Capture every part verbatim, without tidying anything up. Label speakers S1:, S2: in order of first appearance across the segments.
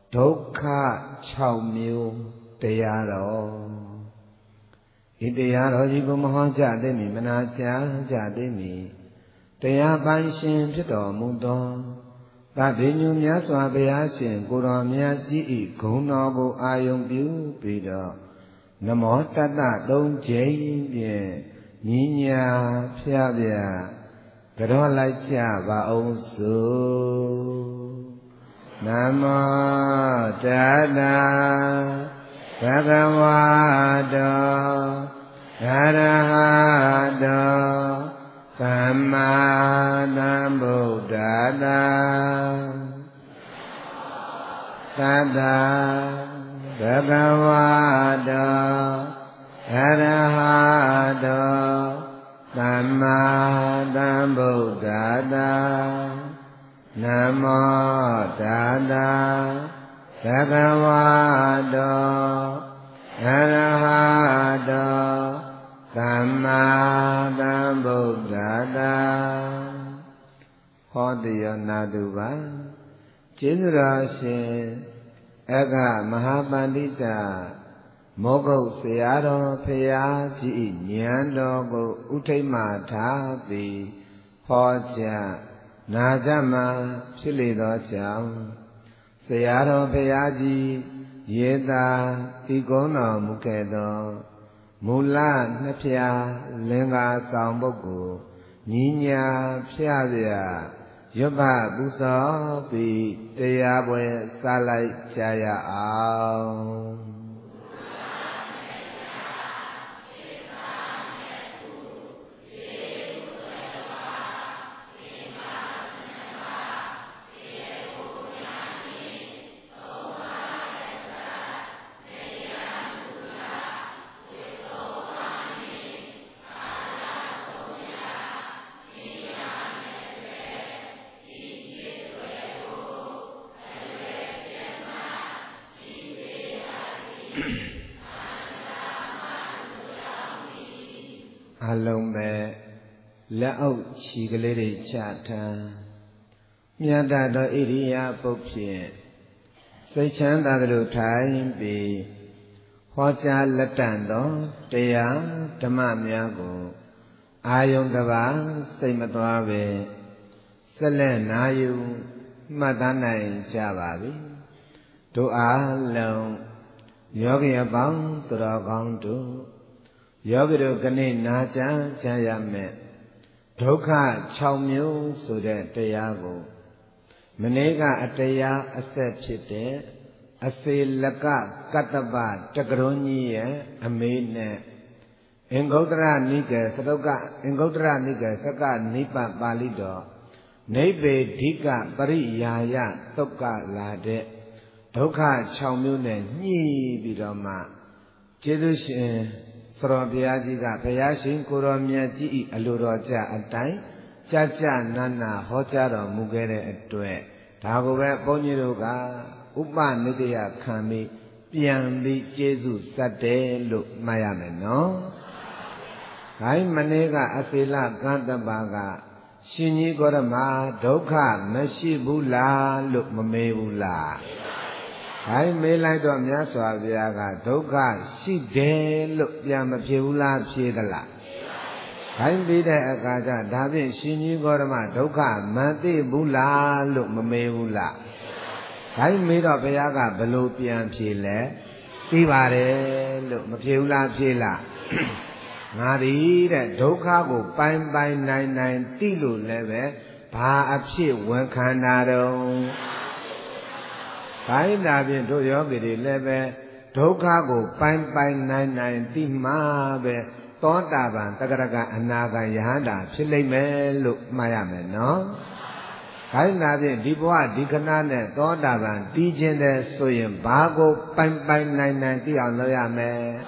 S1: ဒုက္ခ၆မျိုးတရားတော်ဤတရားတော်ကြီးကိုမဟောကြားသိမီမနာကြားကြသိမီတရားပိုင်ရှင်ဖြစ်တော်မူသောသဗ္ဗညုမြတ်စွာဘုရားရှင်ကိုယ်တော်မြတ်ကြီး၏ဂုဏ်တော်ကိုအာယုံပြုပြီးတော့နမောတတ္တသုံးကြိမ်ဖြင့်ညီညာဖျားပြကြောလိုက်ကြပါအောင်စို့နမောတတ္တဘဂဝတောအရဟတောသမ္မာသမ္ဗုဒ္ဓတ္တသတ္တဘဂဝတောအရဟတောသမ္မာသမ္ဗုဒ္ဓတ္တနမောတတ္တဘဂဝတောအရဟတောသမ္မာသမ္ဗုဒ္ဓတ္တဟောတိယောနာတုပါကျေးဇူးတော်ရှင်အဂမဟာပန္တိတမောဂုတ်ဆရာတော်ဖရာကြီးဉာဏ်တော်ကိုဥထိတ်မှထားပြီးဟောကြားနာကြမှာဖြစ်လေသောကြောင့်ဆရာတော်ဖရာကြီးရေသာဤကုန်းတော်မူခဲ့သောမူလနှစ်ဖြာလင်္ကာဆောင်ပုဂ္ဂိုလ်ညီညာဖြာပြရွတ်ဖပူဇော်ပြီးတရားပွဲစလိုက်ကြရအောင်အလုံးပဲလက်အုပ်ချီကလေးတွေချထားမြတ်တော်ဣရိယာပုတ်ဖြင့်စိတ်ချမ်းသာသလိုထိုင်ပြီးဟောကြားလက်တန်သောတရားဓမ္မများကိုအာယုံတစ်ပါးစိတ်မသွားပဲဆက်လက်နာယူမှတ်သားနိုင်ကြပါပြီတို့အားလုံးယောဂီအပေါင်းသူတော်ကောင်းတို့ယောဂီတို့ကနေ့နာကြားကြရမယ်ဒုက္ခ၆မျိုးဆိုတဲ့တရားကိုမနေ့ကအတရားအဆက်ဖြစ်တဲ့အစေလကကတ္တပတက္ကရုံကြီးရဲ့အမေနဲ့အင်္ဂုတ္တရနိကေသတုကအင်္ဂုတ္တရနိကေသကနိပပါဠိတော်နိဗ္ဗေဒိကပရိယာယသုတ်ကလာတဲ့ဒုက္ခ၆မျိုးနဲ့ညှိပြီးတော့မှကျေးဇူးရှင်သရောဘုရားကြီးကဘုရားရှင်ကိုရောမြတ်ကြီးဤအလိုတော်ကြအတိုင်းကြာကြာနာနာဟောကြားတော်မူခဲ့တဲ့အတွက်ဒါကိုပဲဘုန်းကြီးတို့ကဥပနိတယခံပြီးပြန်ပြီးကျေးဇူးဆက်တယ်လို့မှတ်ရမယ်နော်။ခိုင်းမနေ့ကအစေလကန္တပါကရှင်ကြီးကောရမဒုက္ခမရှိဘူးလားလို့မမေးဘူးလား။ဟိုင်းမေးလိုက်တော့မြတ်စွာဘုရားကဒုက္ခရှိတယ်လို့ပြန်မဖြေဘူးလားဖြေသလားဟိုင်းပြီးတဲ့အခါကျဒါဖြင့်ရှင်ကြီးကောရမဒုက္ခမသိဘူးလားလို့မမေးဘူးလားဟိုင်းမေးတော့ဘုရားကဘလို့ပြန်ဖြေလဲသိပါတယ်လို့မဖြေဘူးလားဖြေလားငါဒီတဲ့ဒုက္ခကိုပိုင်ပိုင်နိုင်နိုင်သိလို့လည်းပဲဘာအဖြစ်ဝန်ခံတာတော့ဘိုင်းနာဖြင့်တို့ယောဂီတွေလည်းပဲဒုက္ခကိုပိုင်ပိုင်နိုင်နိုင်သိမှပဲသောတာပန်တဂရကအနာဂံယဟန္တာဖြစ်လိမ့်မယ်လို့မှားရမယ်နော်။ဘိုင်းနာဖြင့်ဒီဘဝဒီခဏနဲ့သောတာပန်တည်ခြင်းတဲ့ဆိုရင်ဘာကိုပိုင်ပိုင်နိုင်နိုင်သိအောင်လုပ်ရမယ်။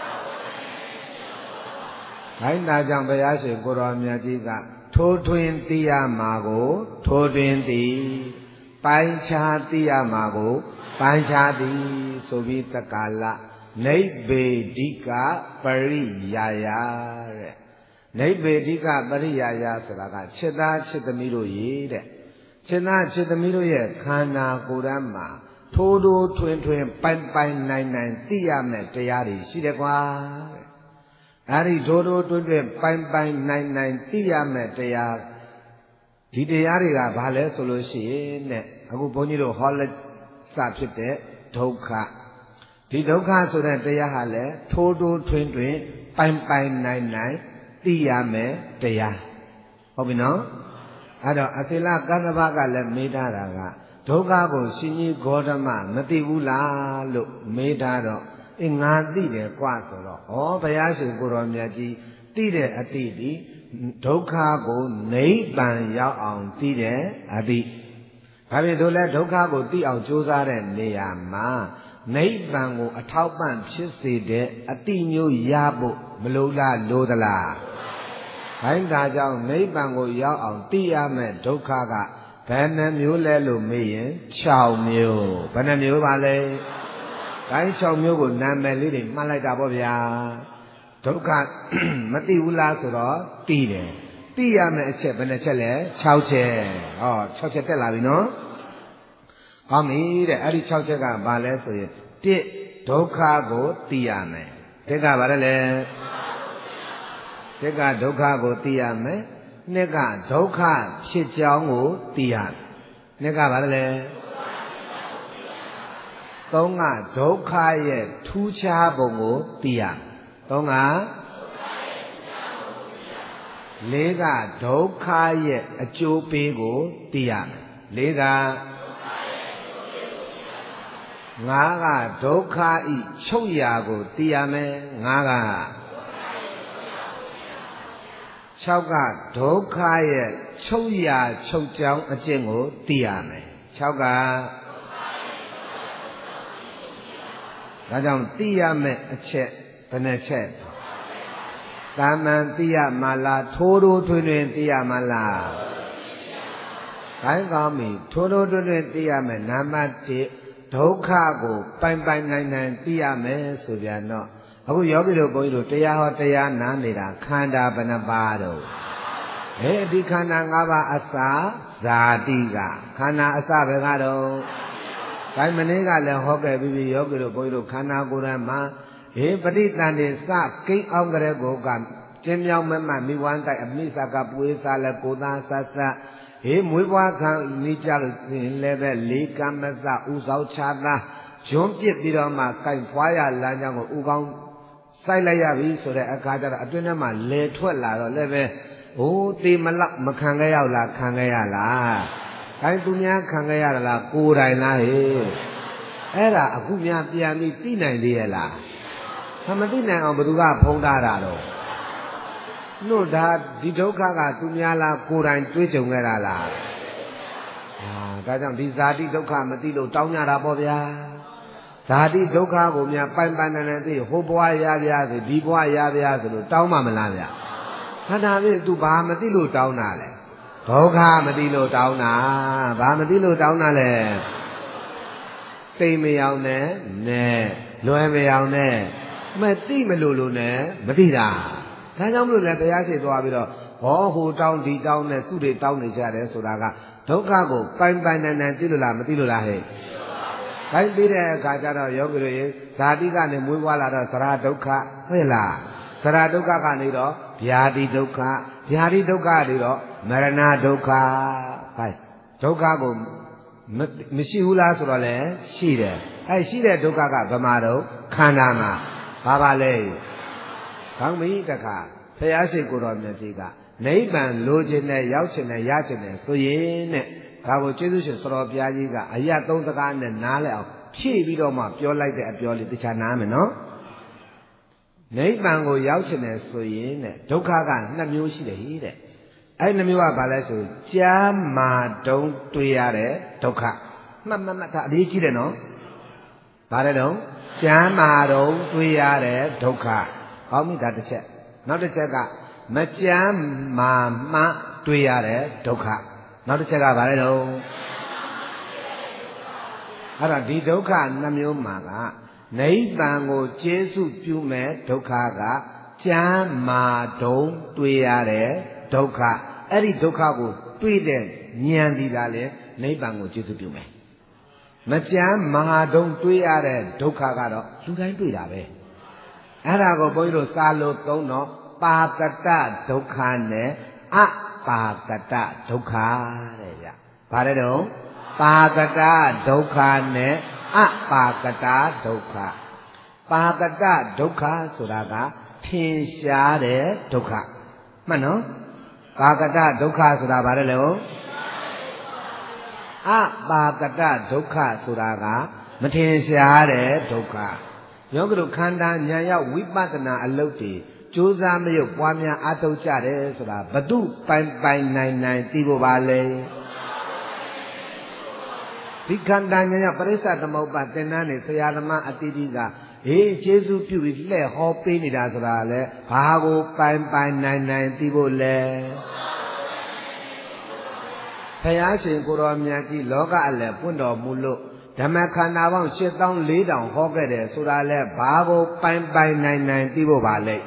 S1: ဘိုင်းနာကြောင့်ဘုရားရှင်ကိုရောမြတ်ကြီးကထိုးထွင်းသိရမှာကိုထိုးထွင်းသိပိုင်းခြားသိရမှာကိုပိုင်းခြားသည်ဆိုပြီးတက္ကာလနိဗ္ဗေဒိကပရိယာယတဲ့နိဗ္ဗေဒိကပရိယာယဆိုတာကခြေသားခြေသမီးတို့ရေတဲ့ခြေသားခြေသမီးတို့ရဲ့ခန္ဓာကိုယ်ဓာတ်မှာထိုးထိုးထွင်းထွင်းပိုင်ပိုင်နိုင်နိုင်သိရမယ်တရားတွေရှိတယ်ကွာအဲ့ဒီထိုးထိုးထွင်းထွင်းပိုင်ပိုင်နိုင်နိုင်သိရမယ်တရားဒီတရားတွေကဘာလဲဆိုလို့ရှိရင်တဲ့အခုဘုန်းကြီးတို့ဟောလက်စဖြစ်တဲ့ဒုက္ခဒီဒုက္ခဆိုတဲ့တရားဟာလဲထိုးထိုးထွင်းထွင်းပိုင်ပိုင်နိုင်နိုင်သိရမယ်တရားဟုတ်ပြီနော်အဲ့တော့အစိလကတ္တဗကလည်းမေးထားတာကဒုက္ခကိုရှင်ကြီးဂေါတမမသိဘူးလားလို့မေးထားတော့အင်းငါသိတယ်ကွာဆိုတော့ဩဘုရားရှင်ကိုတော်မြတ်ကြီးသိတဲ့အတိဒီဒုက္ခကိုနိဗ္ဗာန်ရောက်အောင်သိတဲ့အတိဒါဖြင့်တို့လည်းဒုက္ခကိုသိအောင်ကြိုးစားတဲ့နေရာမှာနိဗ္ဗာန်ကိုအထောက်ပံ့ဖြစ်စေတဲ့အတိမျိုးရဖို့မလိုလားလိုသလားခိုင်းတာကြောင့်နိဗ္ဗာန်ကိုရောက်အောင်သိရမယ်ဒုက္ခကဘယ်နှမျိုးလဲလို့မေးရင်၆မျိုးဘယ်နှမျိုးပါလဲခိုင်း၆မျိုးကိုနာမည်လေးတွေမှတ်လိုက်တာပေါ့ဗျာဒုက္ခမသိဘူးလားဆိုတော့သိတယ်သိရမယ်အချက်ဘယ်နှချက်လဲ၆ချက်ဟော၆ချက်တက်လာပြီနော်ကောင်းပြီတဲ့အဲ့ဒီ၆ချက်ကဘာလဲဆိုရင်၁ဒုက္ခကိုသိရမယ်တစ်ကဘာလဲလဲတစ်ကဒုက္ခကိုသိရမယ်နှစ်ကဒုက္ခဖြစ်ကြောင်းကိုသိရမယ်နှစ်ကဘာလဲလဲသုံးကဒုက္ခရဲ့ထူးခြားပုံကိုသိရမယ်သုံးကလေးကဒုက္ခရဲ့အကျိုးပေးကိုသိရမယ်လေးကငါးကဒုက္ခဤချုပ်ရာကိုသိရမယ်ငါးက၆ကဒုက္ခရဲ့ချုပ်ရာချုပ်ကြောင်းအကျင့်ကိုသိရမယ်၆ကဒါကြောင့်သိရမယ်အချက်ဘယ်နှချက်တာမန်သိရမလားထိုးထိုးထွင်းထွင်းသိရမလားခိုင်းကောင်းပြီထိုးထိုးထွင်းထွင်းသိရမယ်နံပါတ်၁ဒုက္ခကိုပိုင်ပိုင်နိုင်နိုင်သိရမယ်ဆိုပြန်တော့အခုယောဂီတို့ဘုန်းကြီးတို့တရားဟောတရားနားနေတာခန္ဓာဘယ်နှပါးတော့ဟဲ့ဒီခန္ဓာ၅ပါးအစာဇာတိကခန္ဓာအစပဲကတော့ဒါမနေ့ကလည်းဟောခဲ့ပြီးပြီယောဂီတို့ဘုန်းကြီးတို့ခန္ဓာကိုယ်ရမှာဟေးပဋိသန္ဓေစကိန်းအောင်ကြတဲ့ကိုကကျင်းမြောင်းမမမိဝမ်းတိုက်အမိစကပွေးစားလဲကိုသားဆတ်ဆတ်ဟေးမွေးဖွားခံနေကြလို့လည်းပဲလေးကမ္မစဥသောချာသာဂျွန်းပစ်ပြီးတော့မှကြိုက်ဖွားရလမ်းကြောင်းကိုဥကောင်းစိုက်လိုက်ရပြီဆိုတဲ့အခါကျတော့အတွင်းထဲမှာလေထွက်လာတော့လည်းပဲအိုးတေမလောက်မခံခဲ့ရောက်လားခံခဲ့ရလားအဲသူများခံခဲ့ရလားကိုယ်တိုင်လားဟေးအဲ့ဒါအခုများပြန်ပြီးသိနိုင်သေးရဲ့လားမသိနိုင်အောင်ဘယ်သူကဖုံးထားတာတော့တို့ဒါဒီဒုက္ခကသူများလားကိုယ်တိုင်တွေးကြုံခဲ့တာလားဟာဒါကြောင့်ဒီဇာတိဒုက္ခမသိလို့တောင်းကြတာပေါ့ဗျာဇာတိဒုက္ခကိုများပိုင်ပိုင်နိုင်နိုင်သိဟိုဘွားရပြားဆိုဒီဘွားရပြားဆိုလို့တောင်းမှမလားဗျာခန္ဓာပြီသူဘာမသိလို့တောင်းတာလဲဒုက္ခမသိလို့တောင်းတာဘာမသိလို့တောင်းတာလဲတိမ်မယောင်နဲ့နဲ့လွယ်မယောင်နဲ့မသိမလို့လို့နဲ့မသိတာဒါကြောင့်မလို့လဲဘုရားရှိသွားပြီးတော့ဟောဟိုတောင်းဒီတောင်းနဲ့စုတွေတောင်းနေကြတယ်ဆိုတာကဒုက္ခကိုပိုင်ပိုင်နိုင်နိုင်သိလို့လားမသိလို့လားဟဲ့ခိုင်းပြီးတဲ့အခါကျတော့ယောဂီတို့ရေဇာတိကနေမွေးဖွားလာတော့သရဒုက္ခဟုတ်လားသရဒုက္ခကနေတော့ဗျာတိဒုက္ခဗျာတိဒုက္ခတွေတော့မရဏဒုက္ခခိုင်းဒုက္ခကိုမရှိဘူးလားဆိုတော့လေရှိတယ်အဲရှိတဲ့ဒုက္ခကဗမာတော့ခန္ဓာမှာဘာပါလဲကောင်းပြီတခါဖရာရှိကိုတော်မြတ်ကြီးကနိဗ္ဗာန်လိုချင်တဲ့ရောက်ချင်တဲ့ရချင်တဲ့ဆိုရင်တဲ့ဒါကိုကျေးဇူးရှင်သတော်ဘုရားကြီးကအရသုံးစကားနဲ့နားလဲအောင်ဖြည့်ပြီးတော့မှပြောလိုက်တဲ့အပြောလေးတခြားနားမယ်နော်နိဗ္ဗာန်ကိုရောက်ချင်တယ်ဆိုရင်တဲ့ဒုက္ခကနှစ်မျိုးရှိတယ်ဟိတဲ့အဲ့နှစ်မျိုးကဘာလဲဆိုကြာမာတုံးတွေ့ရတဲ့ဒုက္ခမှတ်မှတ်မှတ်ဒါအရေးကြီးတယ်နော်ဘာလဲတော့ကြာမာတုံးတွေ့ရတဲ့ဒုက္ခကောင်းပြီဒါတစ်ချက်နောက်တစ်ချက်ကမကြမ်းမာမှတွေ့ရတဲ့ဒုက္ခနောက်တစ်ချက်ကဘာလဲတော့အဲ့တော့ဒီဒုက္ခနှမျိုးမှာကနိဗ္ဗာန်ကိုကျေစုပြုမဲ့ဒုက္ခကကြမ်းမာတုံးတွေ့ရတဲ့ဒုက္ခအဲ့ဒီဒုက္ခကိုတွေ့တဲ့ဉာဏ်ဒီကလည်းနိဗ္ဗာန်ကိုကျေစုပြုမယ်မကြမ်းမဟာတုံးတွေးရတဲ့ဒုက္ခကတော့လူတိုင်းတွေ့တာပဲအဲ့ဒါကိုဘုန်းကြီးတို့စာလို့သုံးတော့ပါကတဒုက္ခနဲ့အပါကတဒုက္ခတဲ့ဗျ။ဘာလဲတော့ပါကတဒုက္ခနဲ့အပါကတဒုက္ခပါကတဒုက္ခဆိုတာကထင်ရှားတဲ့ဒုက္ခမှန်နော်ပါကတဒုက္ခဆိုတာဘာလဲလို့အပါကတဒုက္ခဆိုတာကမထင်ရှားတဲ့ဒုက္ခယောဂတို့ခန္ဓာဉာဏ်ရောက်ဝိပဿနာအလုပ်တွေကြိုးစားမရုပ်ပွားများအားထုတ်ကြတယ်ဆိုတာဘသူပိုင်ပိုင်နိုင်နိုင်သိဖို့ပါလေဒီခန္ဓာဉာဏ်ရောက်ပရိစ္ဆသမုပ္ပါသင်္นานနေဆရာသမားအတိတိကဟေးကျေးဇူးပြုပြီးလှဲ့ဟောပေးနေတာဆိုတာလေဘာကိုပိုင်ပိုင်နိုင်နိုင်သိဖို့လဲဘုရားရှင်ကိုရောမြတ်ကြီးလောကအလယ်ပွင့်တော်မူလို့ဓမ္မခန္ဓာပေါင်း ရှစ်သောင်းလေးထောင်ဟောခဲ့တယ်ဆိုတာလဲဘာကိုပိုင်ပိုင်နိုင်နိုင်သိဖို့ပါလေ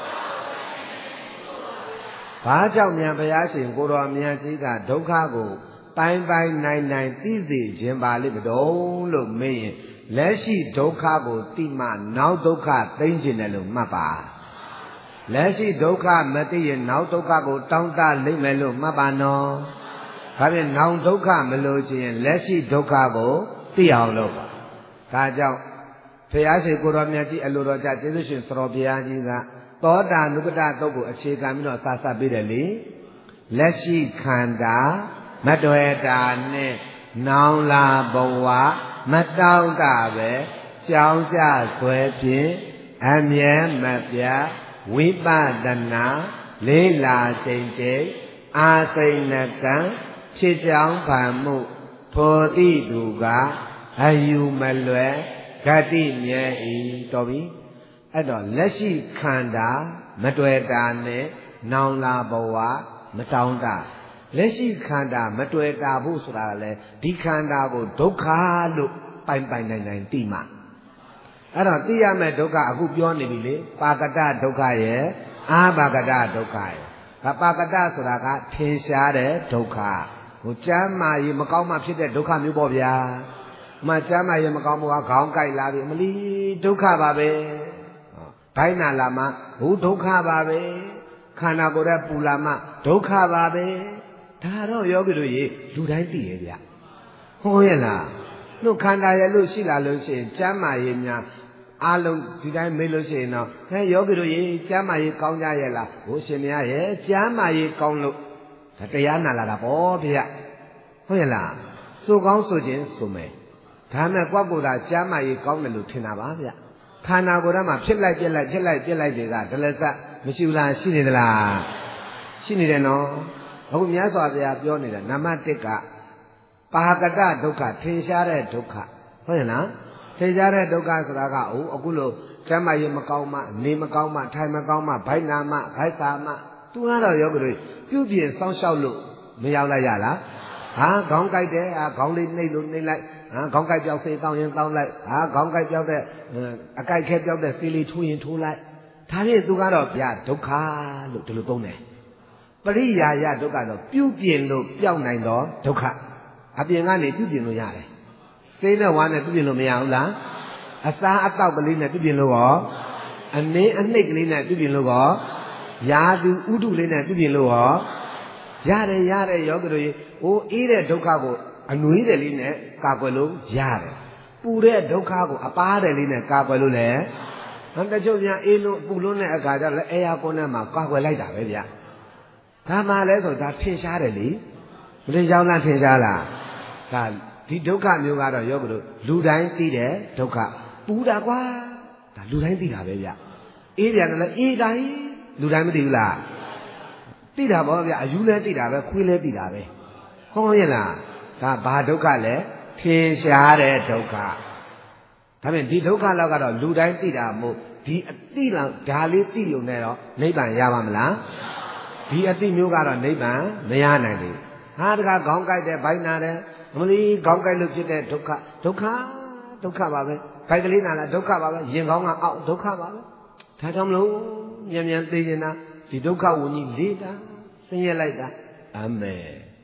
S1: ဘာကြောင့်မြန်ဘုရားရှင်ကိုရောမြတ်ကြီးကဒုက္ခကိုပိုင်ပိုင်နိုင်နိုင်သိစေခြင်းပါလိမ့်မတော်လို့မေးရင်လက်ရှိဒုက္ခကိုသိမှနောက်ဒုက္ခသိမ့်ခြင်းတယ်လို့မှတ်ပါလက်ရှိဒုက္ခမသိရင်နောက်ဒုက္ခကိုတောင်းတလိမ့်မယ်လို့မှတ်ပါနော်ဒါဖြင့်နောက်ဒုက္ခမလို့ခြင်းလက်ရှိဒုက္ခကိုသိအောင်လုပ်ပါဒါကြောင့်ဘုရားရှင်ကိုရောမြတ်ကြီးအလိုတော်ကြကျေးဇူးရှင်သတော်ဘုရားကြီးကသောတာနုပတသုတ်ကိုအခြေခံပြီးတော့စာစပ်ပေးတယ်လေလက်ရှိခန္ဓာမတွေ့တာနဲ့နောင်လာဘဝမတောင့်တပဲကြောင်းကြဆွဲဖြင့်အမြဲမပြတ်ဝိပဿနာလေးလာချိန်ချိန်အာစိဏကံဖြစ်ကြောင်းဖန်မှုထိုတိသူကအယူမလွယ်ဂတိမြဲဤတော်ပြီအဲ့တော့လက်ရှိခန္ဓာမတွေ့တာနဲ့နောင်လာဘဝမတောင့်တလက်ရှိခန္ဓာမတွေ့တာဖို့ဆိုတာလေဒီခန္ဓာကိုဒုက္ခလို့ပိုင်ပိုင်နိုင်နိုင်သိမှအဲ့တော့သိရမယ့်ဒုက္ခအခုပြောနေပြီလေပါကတဒုက္ခရဲ့အာပါကတဒုက္ခရဲ့ဒါပါကတဆိုတာကထင်ရှားတဲ့ဒုက္ခဟိုကျမ်းမာရေးမကောင်းမှဖြစ်တဲ့ဒုက္ခမျိုးပေါ့ဗျာမှကျမ်းမာရေးမကောင်းမှုကခေါင်းကိုက်လာပြီမလီဒုက္ခပါပဲဘိုင်းနာလာမှဟိုဒုက္ခပါပဲခန္ဓာကိုယ်ရဲ့ပူလာမှဒုက္ခပါပဲဒါတော့ယောဂီတို့ရေလူတိုင်းသိရဲ့ဗျဟုတ်ရဲ့လားတို့ခန္ဓာရဲ့လို့ရှိလာလို့ရှိရင်ကျမ်းမာရေးများအားလုံးဒီတိုင်းမေးလို့ရှိရင်တော့ဟဲ့ယောဂီတို့ရေကျမ်းမာရေးကောင်းကြရဲ့လားဟိုရှင်မရရဲ့ကျမ်းမာရေးကောင်းလို့ဒါတရားနာလာတာပေါ့ဗျဟုတ်ရဲ့လားစိုးကောင်းဆိုခြင်းဆိုမယ်ဒါမဲ့ကွက်ကိုယ်သာကျမ်းမာရေးကောင်းတယ်လို့ထင်တာပါဗျခန္ဓာကိုယ်ထဲမှာဖြစ်လိုက်ပြက်လိုက်ဖြစ်လိုက်ပြက်လိုက်တွေကဒလစက်မရှိဘူးလားရှိနေသလားရှိနေတယ်နော်အခုမြတ်စွာဘုရားပြောနေတာနံပါတ်တစ်ကပါကတဒုက္ခထင်ရှားတဲ့ဒုက္ခဟုတ်ရဲ့လားထင်ရှားတဲ့ဒုက္ခဆိုတာကအိုးအခုလို့ကျမ်းမာရေးမကောင်းမှနေမကောင်းမှထိုင်မကောင်းမှဘိုက်နာမှဘိုက်စာမှသူကတော့ယောဂီတွေပြုပြင်စောင့်ရှောက်လို့မရောက်လိုက်ရလားဟာခေါင်းကိုက်တယ်ဟာခေါင်းလေးနှိပ်လို့နှိပ်လိုက်ဟာခေါင်းကိုက်ပြောက်စေးတောင်းရင်တောင်းလိုက်ဟာခေါင်းကိုက်ပြောက်တဲ့အကိုက်ခဲပြောက်တဲ့ဆေးလေးထိုးရင်ထိုးလိုက်ဒါဖြင့်သူကတော့ဗျာဒုက္ခလို့ဒီလိုသုံးတယ်ပရိယာယဒုက္ခတော့ပြုပြင်လို့ပျောက်နိုင်တော့ဒုက္ခအပြင်ကနေပြုပြင်လို့ရတယ်စိတ်နဲ့ဝါနဲ့ပြုပြင်လို့မရဘူးလားအစားအသောက်ကလေးနဲ့ပြုပြင်လို့ရောအနည်းအနှိပ်ကလေးနဲ့ပြုပြင်လို့ရောယာသူဥဒုလေးနဲ့ပြုပြင်လို့ရောရတယ်ရတယ်ယောဂီတို့ရေဟိုအေးတဲ့ဒုက္ခကိုအနွေးတယ်လေးနဲ့ကာကွယ်လို့ရတယ်ပူတဲ့ဒုက္ခကိုအပါးတယ်လေးနဲ့ကာကွယ်လို့လည်းတချို့များအေးလို့ပူလို့တဲ့အခါကျတော့အေယာကွန်းထဲမှာကာကွယ်လိုက်တာပဲဗျဒါမှလည်းဆိုဒါထင်ရှားတယ်လေမထင်ရှားလားထင်ရှားလားဒါဒီဒုက္ခမျိုးကတော့ယောဂီတို့လူတိုင်းသိတဲ့ဒုက္ခပူတာကွာဒါလူတိုင်းသိတာပဲဗျအေးပြန်တယ်လည်းအေးတိုင်းလူတိုင်းမသိဘူးလားသိတာပေါ့ဗျအယူလည်းသိတာပဲခွေးလည်းသိတာပဲဟုတ်ရဲ့လားဒါဘာဒုက္ခလဲထင်ရှားတဲ့ဒုက္ခဒါဖြင့်ဒီဒုက္ခလောက်ကတော့လူတိုင်းသိတာမို့ဒီအသိလောက်ဒါလေးသိုံနဲ့တော့နိဗ္ဗာန်ရပါမလားဒီအသိမျိုးကတော့နိဗ္ဗာန်မရနိုင်ဘူးဟာတခါခေါင်းကိုက်တဲ့ဘိုင်းနာတယ်မလီခေါင်းကိုက်လို့ဖြစ်တဲ့ဒုက္ခဒုက္ခဒုက္ခပါပဲဘိုက်ကလေးနာလားဒုက္ခပါပဲရင်ကောင်းကအောက်ဒုက္ခပါပဲဒါကြောင့်မလို့မြန်မြန်သိနေတာဒီဒုက္ခဝဉ္ကြီးလေးတာဆင်းရဲလိုက်တာအမေဒ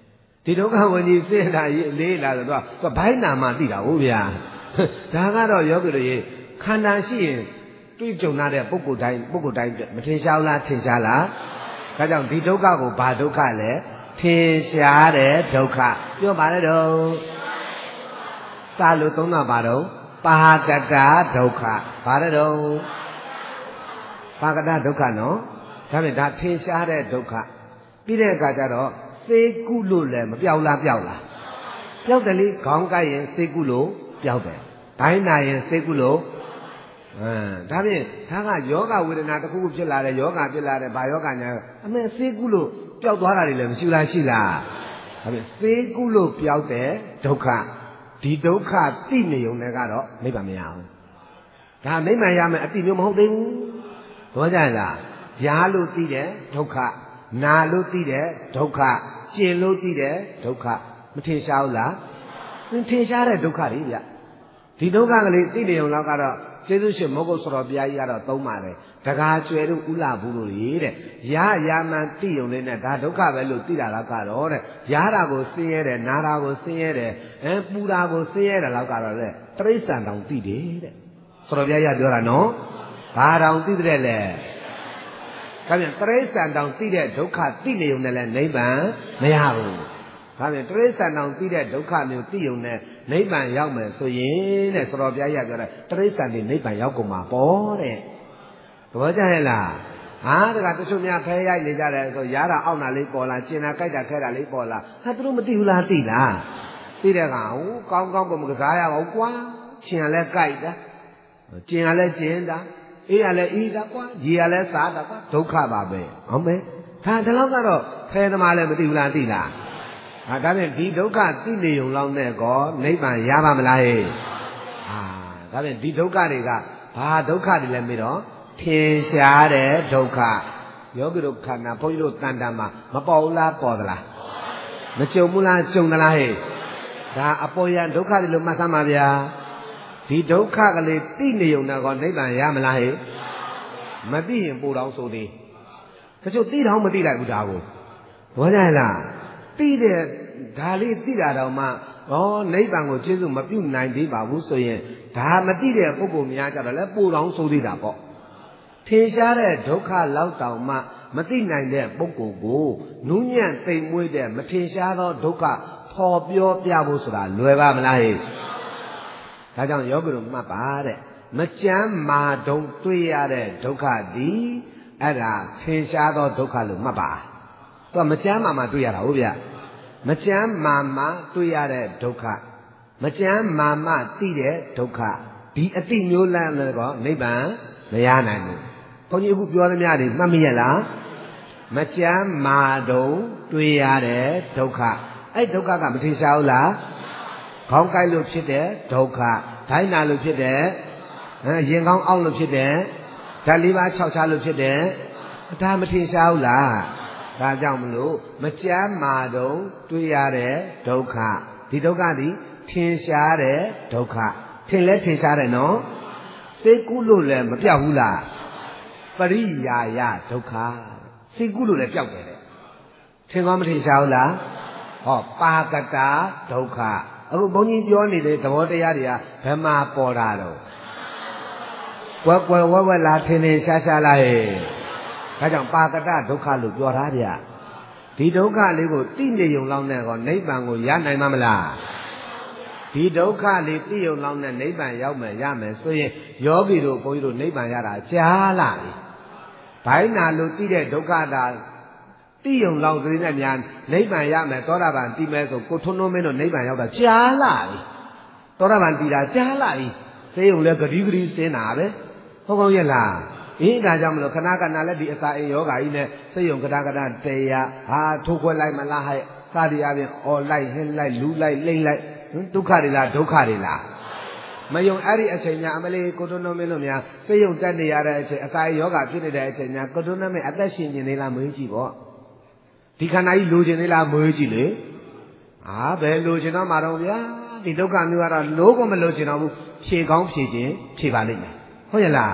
S1: ဒီဒုက္ခဝင်ကြီးစိတ်ဓာတ်လေးလာဆိုတော့သူဘိုင်းနာမှသိတာဟုတ်ဗျာဒါကတော့ယောဂီတို့ရေခန္ဓာရှိရင်တွေ့ကြုံရတဲ့ပုဂ္ဂိုလ်တိုင်းပုဂ္ဂိုလ်တိုင်းမထင်ရှားလားထင်ရှားလားဒါကြောင့်ဒီဒုက္ခကိုဘာဒုက္ခလဲထင်ရှားတဲ့ဒုက္ခပြောပါလေတော့စာလို့သုံးတာပါတော့ပါကတဒုက္ခဘာလဲတော့ပါကတဒုက္ခနော်ဒါပေမဲ့ဒါထင်ရှားတဲ့ဒုက္ခပြီးတဲ့အခါကျတော့သေကုလို့လည်းမပြောက်လားပြောက်လားပြောက်တယ်လေခေါင်းကိုက်ရင်သေကုလို့ပြောက်တယ်ဘိုင်းနာရင်သေကုလို့အင်းဒါဖြင့်ဒါကယောဂဝေဒနာတစ်ခုခုဖြစ်လာတယ်ယောဂဖြစ်လာတယ်ဘာယောဂညာအမေသေကုလို့ပျောက်သွားတာတွေလည်းမရှိလားရှိလားဒါဖြင့်သေကုလို့ပျောက်တဲ့ဒုက္ခဒီဒုက္ခသိနေုံနဲ့ကတော့နိဗ္ဗာန်မရဘူးဒါနိဗ္ဗာန်ရမယ်အတိမျိုးမဟုတ်သေးဘူးဘောကြလားယားလို့သိတဲ့ဒုက္ခနာလို့သိတဲ့ဒုက္ခကျင်လို့သိတဲ့ဒုက္ခမထင်ရှားဘူးလားထင်ရှားတဲ့ဒုက္ခတွေဗျဒီဒုက္ခကလေးသိနေုံလောက်ကတော့ကျေးဇူးရှင်မောဂုတ်ဆောတော်ဘုရားကြီးကတော့သုံးပါတယ်တကားကျွဲတို့ဥလာဘူးလို့လေတဲ့ရရာမှန်သိုံလေးနဲ့ဒါဒုက္ခပဲလို့သိတာလောက်ကတော့တဲ့ရတာကိုဆင်းရဲတယ်နာတာကိုဆင်းရဲတယ်အဲပူတာကိုဆင်းရဲတယ်လောက်ကတော့လေတရိစ္ဆာန်တောင်သိတယ်တဲ့ဆောတော်ဘုရားကြီးပြောတာနော်ဘာတောင်သိတဲ့လဲဒါပြန်တရိစ္ဆာန်တောင်သိတဲ့ဒုက္ခသိနေုံနဲ့လဲနိဗ္ဗာန်မရဘူးဒါပြန်တရိစ္ဆာန်တောင်သိတဲ့ဒုက္ခမျိုးသိုံနဲ့နိဗ္ဗာန်ရောက်မယ်ဆိုရင်တဲ့ဆောတော်ဘုရားကြီးပြောတာတရိစ္ဆာန်ဒီနိဗ္ဗာန်ရောက်ကုန်မှာပေါ့တဲ့သဘောကျရဲ့လားဟာတကတချို့များဖဲရိုက်နေကြတယ်ဆိုရတာအောက်နာလေးပေါ်လာကျင်တာကြိုက်တာခဲတာလေးပေါ်လာဟာသူတို့မသိဘူးလားသိလားသိတဲ့ကောင်ဟိုကောင်းကောင်းကမကစားရပါဘူးကွာကျင်လည်းကြိုက်တာကျင်လည်းကျင်တာအေးရလည်းအေးတာကွာရေရလည်းစားတာကွာဒုက္ခပါပဲဟုတ်မယ်ဒါဒီလောက်ကတော့ဖဲသမားလည်းမသိဘူးလားသိလားဟာဒါဖြင့်ဒီဒုက္ခသိနေုံလောက်နဲ့ကောနိဗ္ဗာန်ရပါမလားဟဲ့ဟာဒါဖြင့်ဒီဒုက္ခတွေကဘာဒုက္ခတွေလဲမေးတော့ထင်ရှားတဲ့ဒုက္ခယောဂီတို့ခန္ဓာဘုန်းကြီးတို့တန်တမ်းမှာမပေါ်ဘူးလားပေါ်သလားမကြုံဘူးလားကြုံသလားဟဲ့ဒါအပေါ်ရန်ဒုက္ခတွေလို့မှတ်သမှာဗျာဒီဒုက္ခကလေးသိနေုံနဲ့ကောနိဗ္ဗာန်ရမလားဟဲ့မသိရင်ပို့တော်ဆိုသေးတချို့သိတော့မသိလိုက်ဘူးဒါကိုဘောကြလားသိတဲ့ဒါလေးသိတာတော့မှဩနိဗ္ဗာန်ကိုကျေးဇူးမပြုနိုင်သေးပါဘူးဆိုရင်ဒါမသိတဲ့ပုဂ္ဂိုလ်များကြတော့လဲပို့တော်ဆိုသေးတာပေါ့ထင်ရှားတဲ့ဒုက္ခလောက်တောင်မှမသိနိုင်တဲ့ပုဂ္ဂိုလ်ကိုနူးညံ့သိမ်မွေ့တဲ့မထင်ရှားသောဒုက္ခဖော်ပြောပြဖို့ဆိုတာလွယ်ပါမလားဟဲ့ဒါကြောင့်ယောဂီတို့မှတ်ပါတဲ့မကြမ်းမာတုံတွေ့ရတဲ့ဒုက္ခသည်အဲ့ဒါထင်ရှားသောဒုက္ခလို့မှတ်ပါသူကမကြမ်းမာမှတွေ့ရတာဟုတ်ဗျမကြမ်းမာမှတွေ့ရတဲ့ဒုက္ခမကြမ်းမာမှသိတဲ့ဒုက္ခဒီအတိမျိုးလမ်းလည်းကောနိဗ္ဗာန်မရနိုင်ဘူးဘုန်းကြီးအခုပြောသမျှတွေမှတ်မိရလားမကြမ်းမာတုံတွေ့ရတဲ့ဒုက္ခအဲ့ဒုက္ခကမထင်ရှားဘူးလားခေါင်းကိုက်လို့ဖြစ်တဲ့ဒုက္ခဒိုင်းနာလို့ဖြစ်တဲ့ရင်ကောင်းအောင့်လို့ဖြစ်တဲ့ဓာတ်လေးပါးခြောက်ခြားလို့ဖြစ်တဲ့ဒါမထင်ရှားဘူးလားဒါကြောင့်မလို့မကြမ်းမာတုံတွေ့ရတဲ့ဒုက္ခဒီဒုက္ခသည်ထင်ရှားတဲ့ဒုက္ခထင်လဲထင်ရှားတယ်နော်စိတ်ကူးလို့လည်းမပြောက်ဘူးလားပရိယာယဒုက္ခစိတ်ကူးလို့လည်းပြောက်တယ်တဲ့ထင်ကောမထင်ရှားဘူးလားဟောပါကတာဒုက္ခအခုဘုန်းကြီးပြောနေတဲ့သဘောတရားတွေကဘယ်မှာပေါ်တာတော့ကွယ်ကွယ်ဝဲဝဲလားထင်ထင်ရှားရှားလားဟဲ့ဒါကြောင့်ပါကတဒုက္ခလို့ပြောထားဗျဒီဒုက္ခလေးကိုသိနေုံလောက်နဲ့ကောနိဗ္ဗာန်ကိုရနိုင်မှာမလားဒီဒုက္ခလေးသိုံလောက်နဲ့နိဗ္ဗာန်ရောက်မယ်ရမယ်ဆိုရင်ယောဂီတို့ဘုန်းကြီးတို့နိဗ္ဗာန်ရတာကြားလာပြီဘိုင်းနာလို့သိတဲ့ဒုက္ခတာသိုံလောက်တည်းနဲ့များနိဗ္ဗာန်ရမယ်သောတာပန်တည်မယ်ဆိုကိုထွန်းထွန်းမင်းတို့နိဗ္ဗာန်ရောက်တာကြားလာပြီသောတာပန်တည်တာကြားလာပြီသိုံလဲဂတိဂတိစင်းတာပဲဟုတ်ကောင်းရဲ့လားအေးဒါကြောင့်မလို့ခဏခဏလည်းဒီအစာအိမ်ယောဂါကြီးနဲ့စိတ်ယုံကတာကတာတရားဟာထိုးခွဲလိုက်မလားဟဲ့စသည်အပြင်အော်လိုက်ဟင်းလိုက်လူလိုက်လိမ့်လိုက်ဒုက္ခတွေလားဒုက္ခတွေလားမယုံအဲ့ဒီအချိန်များအမလေးကိုတွန်းတွန်းမင်းတို့များစိတ်ယုံတက်နေရတဲ့အချိန်အစာအိမ်ယောဂါဖြစ်နေတဲ့အချိန်များကိုတွန်းတွန်းမင်းအသက်ရှင်နေသေးလားမွေးကြည့်ပေါ့ဒီခန္ဓာကြီးလိုချင်သေးလားမွေးကြည့်လေအာဘယ်လိုချင်တော့မှာတော့ဗျာဒီဒုက္ခမျိုးကတော့လိုးကိုမလိုချင်တော့ဘူးဖြေကောင်းဖြေခြင်းဖြေပါလိမ့်မယ်ဟုတ်ရဲ့လား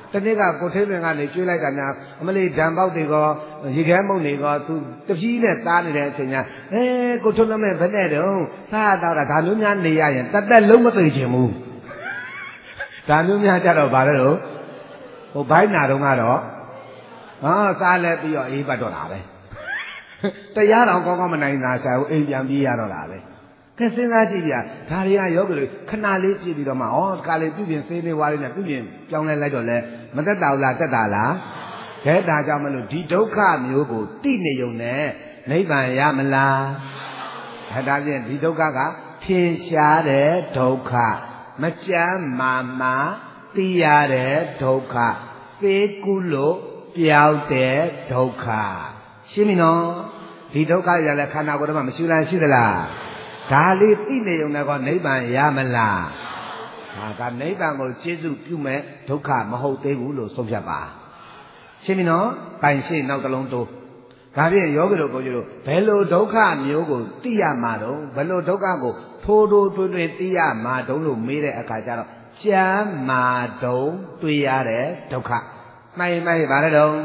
S1: တနေ့ကကိုထိတ်လွင်ကနေကျွေးလိုက်တာများအမလေးဓာန်ပေါက်တွေကရေခဲမုံတွေကသူတပြင်းနဲ့သားနေတဲ့အချိန်ကအဲကိုထုံးလုံးမဲ့ဘယ်နဲ့တုန်းသားတော့တာဒါမျိုးများနေရရင်တသက်လုံးမသိချင်ဘူးဒါမျိုးများကြတော့ဗါလဲလို့ဟိုဘိုင်းနာတော့ကတော့ဟာစားလဲပြီးတော့အေးပတ်တော့တာပဲတရားတော်ကောင်းကောင်းမနိုင်တာဆရာကိုအိမ်ပြန်ပြေးရတော့တာပဲကဲစဉ်းစားကြည့်ဗျာဒါတွေကယောဂီတွေခဏလေးပြည့်ပြီးတော့မှဩဒီကလေးပြုပြင်ဆေးလေးဝါးလေးနဲ့ပြုပြင်ပြောင်းလဲလိုက်တော့လဲမသက်တာဘူးလားတက်တာလားခဲဒါကြောင့်မလို့ဒီဒုက္ခမျိုးကိုတိနေုံနဲ့နိဗ္ဗာန်ရမလားအဲဒါဖြင့်ဒီဒုက္ခကထင်ရှားတဲ့ဒုက္ခမကြမ်းမာမာသိရတဲ့ဒုက္ခသေကုလို့ပြောက်တဲ့ဒုက္ခရှင်းပြီနော်ဒီဒုက္ခရလည်းခန္ဓာကိုယ်ထဲမှာမရှိလားရှိသလားဒါလေးသိနေုံနဲ့ကောနိဗ္ဗာန်ရမလားဟာဒါနိဗ္ဗာန်ကိုကျေးဇူးပြုမဲ့ဒုက္ခမဟုတ်သေးဘူးလို့ဆုံးဖြတ်ပါရှင်းပြီနော်တိုင်ရှိနောက်တစ်လုံးတိုးဒါဖြင့်ယောဂီတို့ကိုကြီးတို့ဘယ်လိုဒုက္ခမျိုးကိုသိရမှာတော့ဘယ်လိုဒုက္ခကိုထိုးထိုးထွင်းထွင်းသိရမှာတုံးလို့မေးတဲ့အခါကျတော့ကြမ်းမာတုံးတွေ့ရတဲ့ဒုက္ခမှန်မှန်ပါလေတော့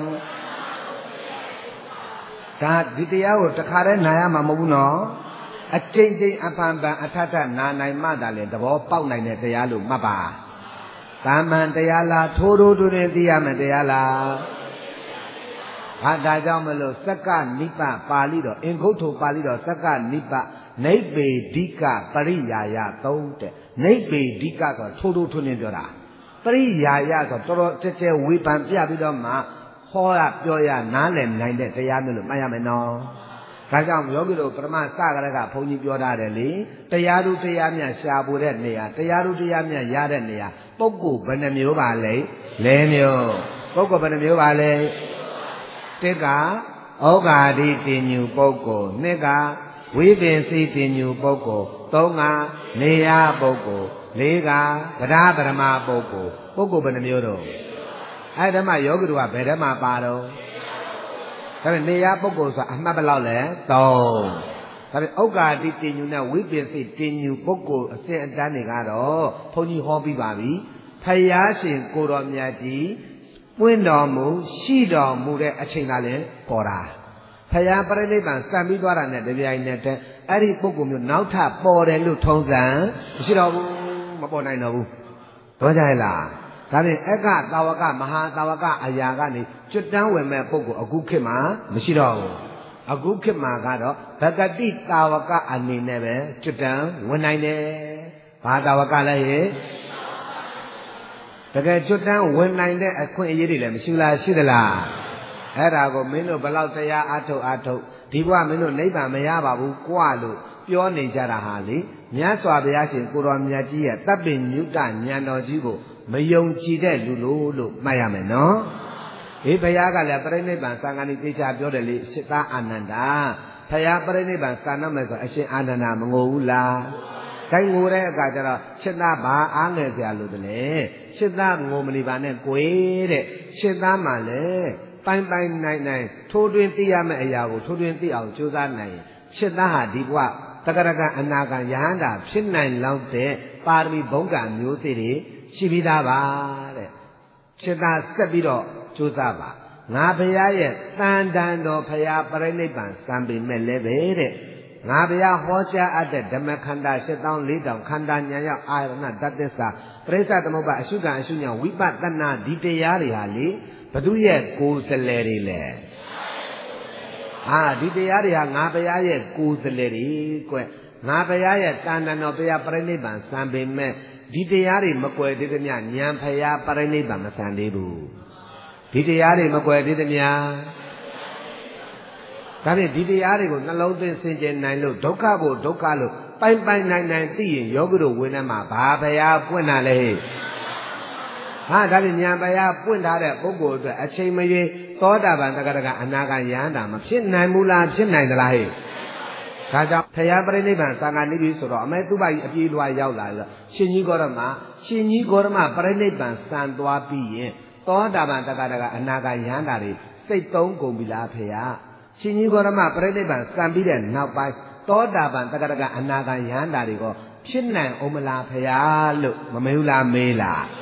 S1: ဒါဒီတရားကိုတခါတည်းနာရမှာမဟုတ်ဘူးနော်အကျဉ်းချင်းအပန်ပန်အထထနာနိုင်မှသာလေသဘောပေါက်နိုင်တဲ့တရားလို့မှတ်ပါသာမန်တရားလားထိုးထိုးထွင်းထွင်းသိရမယ်တရားလားဟာဒါကြောင့်မလို့စက္ကနိပပါဠိတော်အင်္ဂုတ္တပါဠိတော်စက္ကနိပနိဗ္ဗေဒိကပရိယာယသုံးတဲ့နိဗ္ဗေဒိကဆိုထိုးထိုးထွင်းထွင်းပြောတာပရိယာယဆိုတော်တော်ကြဲကြဲဝေဖန်ပြပြီးတော့မှဟောရပြောရနားလည်နိုင်တဲ့တရားမျိုးလို့မှတ်ရမယ်နော်ဒါကြောင့်ယောဂီတို့ပရမစကရကဘုန်းကြီးပြောထားတယ်လေတရားသူတရားမြတ်ရှာဖို့တဲ့နေရာတရားသူတရားမြတ်ရတဲ့နေရာပုဂ္ဂိုလ်ဘယ်နှမျိုးပါလဲလဲမျိုးပုဂ္ဂိုလ်ဘယ်နှမျိုးပါလဲတစ်ကဩဃာတိတင်ညူပုဂ္ဂိုလ်နှစ်ကဝိပင်စိတင်ညူပုဂ္ဂိုလ်သုံးကနေယပုဂ္ဂိုလ်လေးကဗဒပရမပုဂ္ဂိုလ်ပုဂ္ဂိုလ်ဘယ်နှမျိုးတော့အဲ့ဒါမှယောဂီတို့ကဘယ်ထဲမှာပါတော့ဒါပေမဲ့နေယပုဂ္ဂိုလ်ဆိုတာအမှတ်ဘယ်လောက်လဲသုံးဒါပေမဲ့ဩဃာတိတင်ညူနဲ့ဝိပင်စိတင်ညူပုဂ္ဂိုလ်အစဉ်အတန်းတွေကတော့ဘုန်းကြီးဟောပြီးပါပြီဖယားရှင်ကိုတော်မြတ်ကြီးပွင့်တော်မူရှိတော်မူတဲ့အချိန်ကလည်းပေါ်တာဖယားပရိနိဗ္ဗာန်စံပြီးသွားတာနဲ့တပြိုင်နက်တည်းအဲ့ဒီပုဂ္ဂိုလ်မျိုးနောက်ထပ်ပေါ်တယ်လို့ထုံးစံမရှိတော့ဘူးမပေါ်နိုင်တော့ဘူးတော့ကြရဲ့လားဒါဖြင့်အက္ခသာဝကမဟာသာဝကအရာကနေကျွတ်တန်းဝင်မဲ့ပုဂ္ဂိုလ်အခုခေတ်မှာမရှိတော့ဘူးအခုခေတ်မှာကတော့ဗကတိသာဝကအနေနဲ့ပဲကျွတ်တန်းဝင်နိုင်တယ်ဘာသာဝကလဲဟဲ့တကယ်ကျွတ်တန်းဝင်နိုင်တဲ့အခွင့်အရေးတွေလည်းမရှိလားရှိသလားအဲ့ဒါကိုမင်းတို့ဘလောက်တရားအထုတ်အထုတ်ဒီဘဝမင်းတို့နိဗ္ဗာန်မရပါဘူးကြွလို့ပြောနေကြတာဟာလေမြတ်စွာဘုရားရှင်ကိုတော်မြတ်ကြီးရဲ့တပ်ပင်ညုတဉာဏ်တော်ကြီးကိုမယုံကြည်တဲ့လူလို့လို့မှတ်ရမယ်နော်ဒီဘုရားကလည်းပြိဋိဘံသံဃာနိသေချာပြောတယ်လေရှစ်သားအာနန္ဒာဘုရားပြိဋိဘံစံတော့မယ်ဆိုအရှင်အာနန္ဒာမငိုဘူးလားကိုင်ငိုတဲ့အခါကျတော့ရှစ်သားဘာအားငယ်စရာလို့တလဲရှစ်သားငိုမနေပါနဲ့ကိုယ်တဲ့ရှစ်သားမှလည်းပိုင်ပိုင်နိုင်နိုင်ထိုးတွင်သိရမယ့်အရာကိုထိုးတွင်သိအောင်ကြိုးစားနိုင်ရှစ်သားဟာဒီဘဝတက္ကရကအနာကယဟန္တာဖြစ်နိုင်လောက်တဲ့ပါရမီဘုံကံမျိုးစေ့တွေရှိပြီးသားပါတဲ့ရှစ်သားဆက်ပြီးတော့ကြိုးစားပါငါဘုရားရဲ့တန်တန်တော်ဘုရားပြိဋိဘံစံပေမဲ့လည်းပဲတဲ့ငါဘုရားဟောကြားအပ်တဲ့ဓမ္မခန္ဓာရှစ်သောင်းလေးတောင်ခန္ဓာဉာဏ်ရောက်အာရဏတတ္တစ္ဆာပရိစ္ဆသမုပ္ပါအရှုခံအရှုညာဝိပဿနာဒီတရားတွေဟာလေဘသူရဲ့ကိုယ်စလဲတွေလဲဟာဒီတရားတွေဟာငါဘုရားရဲ့ကိုယ်စလဲတွေကွငါဘုရားရဲ့တန်တန်တော်ဘုရားပြိဋိဘံစံပေမဲ့ဒီတရားတွေမကွယ်သေးသမျှဉာဏ်ဘုရားပြိဋိဘံမစံသေးဘူးဒီတရားတွေမကွယ်သေးသမျှဒါဖြင့်ဒီတရားတွေကိုနှလုံးသွင်းဆင်ခြင်နိုင်လို့ဒုက္ခကိုဒုက္ခလို့ပိုင်ပိုင်နိုင်နိုင်သိရင်ယောဂီတို့ဝိနည်းမှာဘာဘုရားပွင့်တာလဲဟာဒါဖြင့်ဉာဏ်ဘုရားပွင့်ထားတဲ့ပုဂ္ဂိုလ်အတွက်အချိန်မရွေးသောတာပန်တက္ကရာအနာဂတ်ယဟန္တာမဖြစ်နိုင်ဘူးလားဖြစ်နိုင်သလားဟဲ့ဒါကြောင့်ဘုရားပြိဋိဘံသံဃာနိပြီဆိုတော့အမဲသူပါကြီးအပြေးလွှာရောက်လာလို့ရှင်ကြီးဂေါရမရှင်ကြီးဂေါရမပြိဋိဘံစံသွားပြီးရင်သောတာပန်တက္ကရာအနာဂတ်ယဟန္တာတွေစိတ်သုံးကုန်ပြီလားဖေဟာရှင်ကြီးဂေါရမပြိဋိဘံစံပြီးတဲ့နောက်ပိုင်းသောတာပန်တက္ကရာအနာဂတ်ယဟန္တာတွေကဖြစ်နိုင်အောင်မလားဖေဟာလို့မမေးဘူးလားမေးလားဟ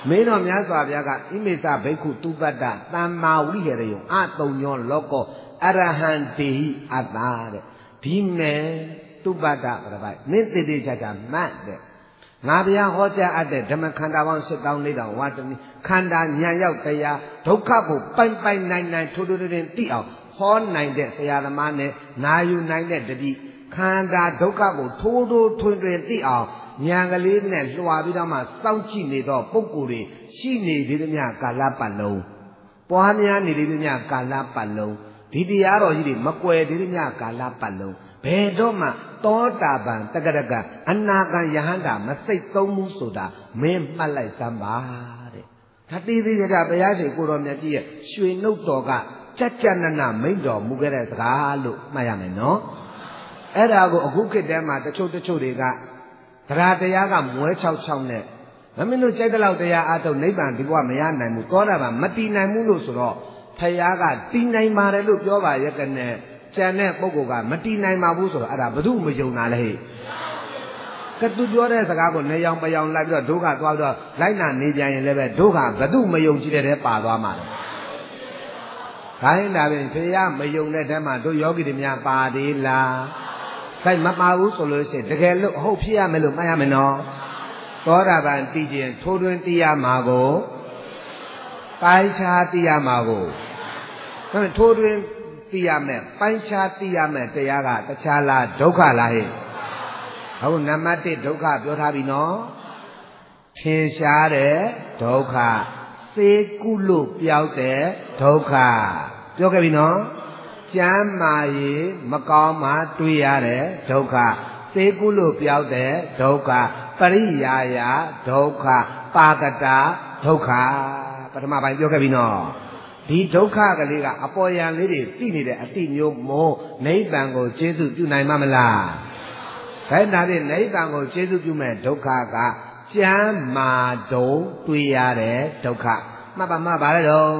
S1: မင်းတော်များစွာဘုရားကဣမေသဘိက္ခုတုပတ္တသမ္မာဝိဟရယံအတုံညောလောကောအရဟံတေဟိအတ္တာတဲ့ဒီမဲ့တုပတ္တပရပိုက်မင်းတည်တည်ချာချာမှတ်တဲ့ငါဘုရားဟောကြားအပ်တဲ့ဓမ္မခန္ဓာပေါင်းရှစ်သောင်းလေးထောင်ဝါတမိခန္ဓာဉာဏ်ရောက်တရားဒုက္ခကိုပိုင်ပိုင်နိုင်နိုင်ထိုးထိုးတွင်သိအောင်ဟောနိုင်တဲ့ဆရာသမားနဲ့နာယူနိုင်တဲ့တတိခန္ဓာဒုက္ခကိုထိုးထိုးထွင်တွင်သိအောင်ဉာဏ်ကလေးနဲ့လွှာပြီးတော့မှစောင့်ကြည့်နေသောပုဂ္ဂိုလ်တွေရှိနေသေးသမျှကာလပတ်လုံးပွားများနေသေးသမျှကာလပတ်လုံးဒီတရားတော်ကြီးတွေမကွယ်သေးသမျှကာလပတ်လုံးဘယ်တော့မှသောတာပန်တက္ကရကအနာဂံယဟန္တာမစိတ်သုံးမှုဆိုတာမင်းမှတ်လိုက်စမ်းပါတဲ့ဒါသေးသေးကြဘုရားရှင်ကိုတော်မြတ်ကြီးရဲ့ရွှေနှုတ်တော်ကကြကြနနမိန့်တော်မူခဲ့တဲ့စကားလို့မှတ်ရမယ်နော်အဲ့ဒါကိုအခုခေတ်တည်းမှာတချို့တချို့တွေကတရားတရားကမွဲချောက်ချောက်နဲ့မမင်းတို့ကြိုက်တဲ့လောက်တရားအားထုတ်နိဗ္ဗာန်ဒီဘဝမရနိုင်ဘူးသောတာပန်မတည်နိုင်ဘူးလို့ဆိုတော့ဖယားကတည်နိုင်ပါတယ်လို့ပြောပါရဲ့ကနဲ့ကျန်တဲ့ပုဂ္ဂိုလ်ကမတည်နိုင်ပါဘူးဆိုတော့အဲ့ဒါဘယ်သူမယုံတာလဲဟဲ့ကသူပြောတဲ့စကားကိုနေအောင်ပယောင်လိုက်ပြီးတော့ဒုက္ခသွားပြီးတော့လိုက်နာနေပြန်ရင်လည်းပဲဒုက္ခဘယ်သူမယုံကြည်တဲ့တဲပါသွားမှာလဲခိုင်းတာပဲဖယားမယုံတဲ့တဲမှာတို့ယောဂီတွေများပါသေးလားခိုင်းမပါဘူးဆိုလို့ရှိရင်တကယ်လို့ဟုတ်ဖြစ်ရမယ်လို့မှတ်ရမယ်နော်သောတာပန်တည်ခြင်းထိုးတွင်တည်ရမှာကိုပိုင်းခြားတည်ရမှာကိုဒါပေမဲ့ထိုးတွင်တည်ရမယ်ပိုင်းခြားတည်ရမယ်တရားကတခြားလားဒုက္ခလားဟဲ့ဟုတ်နံပါတ်တစ်ဒုက္ခပြောထားပြီနော်ထင်ရှားတဲ့ဒုက္ခစေကုလို့ပြောက်တဲ့ဒုက္ခပြောခဲ့ပြီနော်ကျမ်းမာရေးမကောင်းမှတွေ့ရတဲ့ဒုက္ခစေကုလို့ပြောက်တဲ့ဒုက္ခပရိယာယဒုက္ခပါကတာဒုက္ခပထမပိုင်းပြောခဲ့ပြီနော်ဒီဒုက္ခကလေးကအပေါ်ယံလေးတွေသိနေတဲ့အတိမျိုးမို့နိဗ္ဗာန်ကိုကျေစုပြုနိုင်မှာမလားဒါနဲ့ဒီနိဗ္ဗာန်ကိုကျေစုပြုမဲ့ဒုက္ခကကျမ်းမာတုံးတွေ့ရတဲ့ဒုက္ခမှတ်ပါမှတ်ပါလေတော့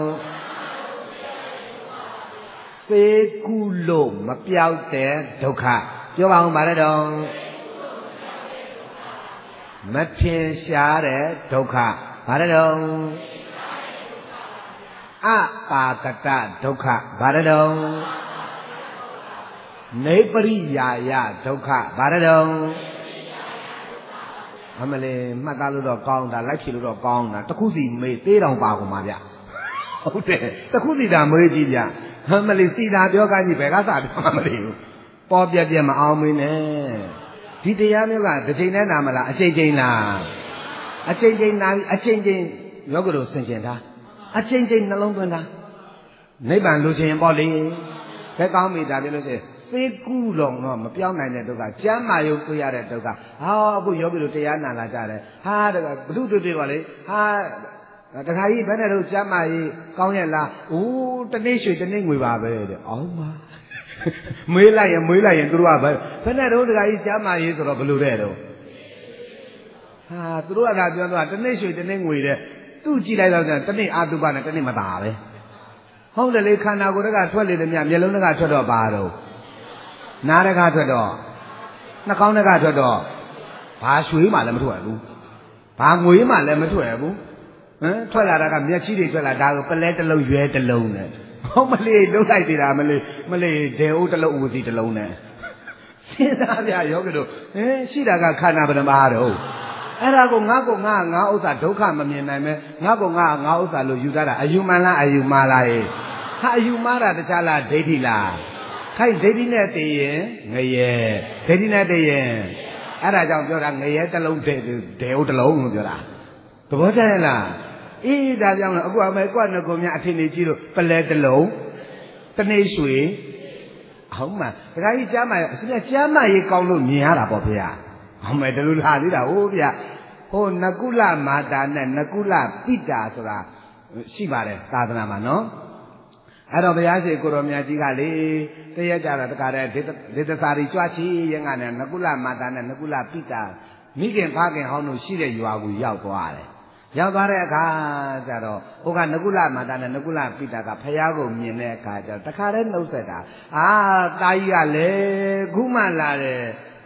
S1: စေကုလို့မပြောက်တဲ့ဒုက္ခပြောပါဦးပါလေတော့မထင်ရှားတဲ့ဒုက္ခဘာလဲတော့အပါကတဒုက္ခဘာလဲတော့နေပရိယာယဒုက္ခဘာလဲတော့အမလေးမှတ်သားလို့တော့ကောင်းတာလိုက်ဖြစ်လို့တော့ကောင်းတာတခုစီမေးသေးတော်ပါကုန်ပါဗျဟုတ်တယ်တခုစီတာမေးကြည့်ဗျအမလေးစီတာပြောကကြီးဘယ်ကစားပြောမှမသိဘူးပေါ်ပြပြမအောင်မင်းနဲ့ဒီတရားမျိုးကတစ်ချိန်နဲ့နာမလားအချိန်ချင်းလားအချိန်ချင်းနာအချိန်ချင်းယောဂတို့ဆင်ကျင်တာအချိန်ချင်းနှလုံးသွင်းတာနိဗ္ဗာန်လိုချင်ပေါ့လေဘယ်ကောင်းပြီဒါပြောလို့ရှိရင်စေကုလုံးတော့မပြောင်းနိုင်တဲ့ဒုက္ခကျမ်းမာယုတ်တွေ့ရတဲ့ဒုက္ခဟာအခုယောဂီတို့တရားနာလာကြတယ်ဟာတကဘုသူတွေ့တွေ့ပါလေဟာတခါကြီးဘယ်နဲ့တော့ကျမ်းမာရေးကောင်းရဲ့လားအိုးတနေ့ရွှေတနေ့ငွေပါပဲတဲ့အောင်ပါမေးလိုက်ရင်မေးလိုက်ရင်သူတို့ကဘယ်ဘယ်နဲ့တော့တခါကြီးကျမ်းမာရေးဆိုတော့ဘယ်လိုတဲ့တော့ဟာသူတို့ကသာပြောတော့တနေ့ရွှေတနေ့ငွေတဲ့သူ့ကြည့်လိုက်တော့တနေ့အာတုပနဲ့တနေ့မသာပဲဟုတ်တယ်လေခန္ဓာကိုယ်ကထွက်လေတယ်မြမျက်လုံးကထွက်တော့ပါတော့နားတကထွက်တော့နှာခေါင်းတကထွက်တော့ဘာရွှေမှလည်းမထွက်ဘူးဘာငွေမှလည်းမထွက်ဘူးဟမ်ထွက်လာတာကမျက်ကြီးတွေထွက်လာဒါကိုပလဲတစ်လုံးရွဲတစ်လုံးနဲ့ဟုတ်မလေးလုံးလိုက်သေးတာမလေးမလေးဒေအိုးတစ်လုံးဦးစီတစ်လုံးနဲ့စဉ်းစားပြယောဂီတို့ဟင်ရှိတာကခန္ဓာပရမဟာတော့အဲ့ဒါကိုငါ့ကိုငါငါဥစ္စာဒုက္ခမမြင်နိုင်မဲငါ့ကိုငါငါဥစ္စာလို့ယူထားတာအယူမှန်လားအယူမှားလားဟာအယူမှားတာတခြားလားဒိဋ္ဌိလားခိုင်ဒိဋ္ဌိနဲ့တည်ရင်ငရဲဒိဋ္ဌိနဲ့တည်ရင်အဲ့ဒါကြောင့်ပြောတာငရဲတစ်လုံးဒေဒေဟုတ်တစ်လုံးလို့ပြောတာသဘောကျရဲ့လားအေးဒါကြောင့်လည်းအခုအမေကွက်ငကိုများအထင်ကြီးကြည့်လို့ပလဲတစ်လုံးတနေ့ရွှေဟုတ်မှာဒကာကြီးကြားမအစင်းကြားမရေးကောင်းလို့မြင်ရတာပေါ့ဗျာဟုတ်မယ်တလူလာသေးတာဟိုဗျာဟိုနကုလမာတာနဲ့နကုလပိတာဆိုတာရှိပါတယ်သာသနာမှာနော်အဲ့တော့ဘုရားရှင်ကိုရောမြတ်ကြီးကလေတရက်ကြတာတခါတည်းဒေသစာရီကြွချီရင်ကနဲ့နကုလမာတာနဲ့နကုလပိတာမိခင်ဖခင်ဟောင်းတို့ရှိတဲ့ရွာကိုရောက်သွားတယ်ရောက်သွားတဲ့အခါကျတော့ဟိုကနကုလမာတာနဲ့နကုလပိတာကဖះကိုမြင်တဲ့အခါကျတော့တခါတည်းနှုတ်ဆက်တာအာတာကြီးကလေခုမှလာတယ်တ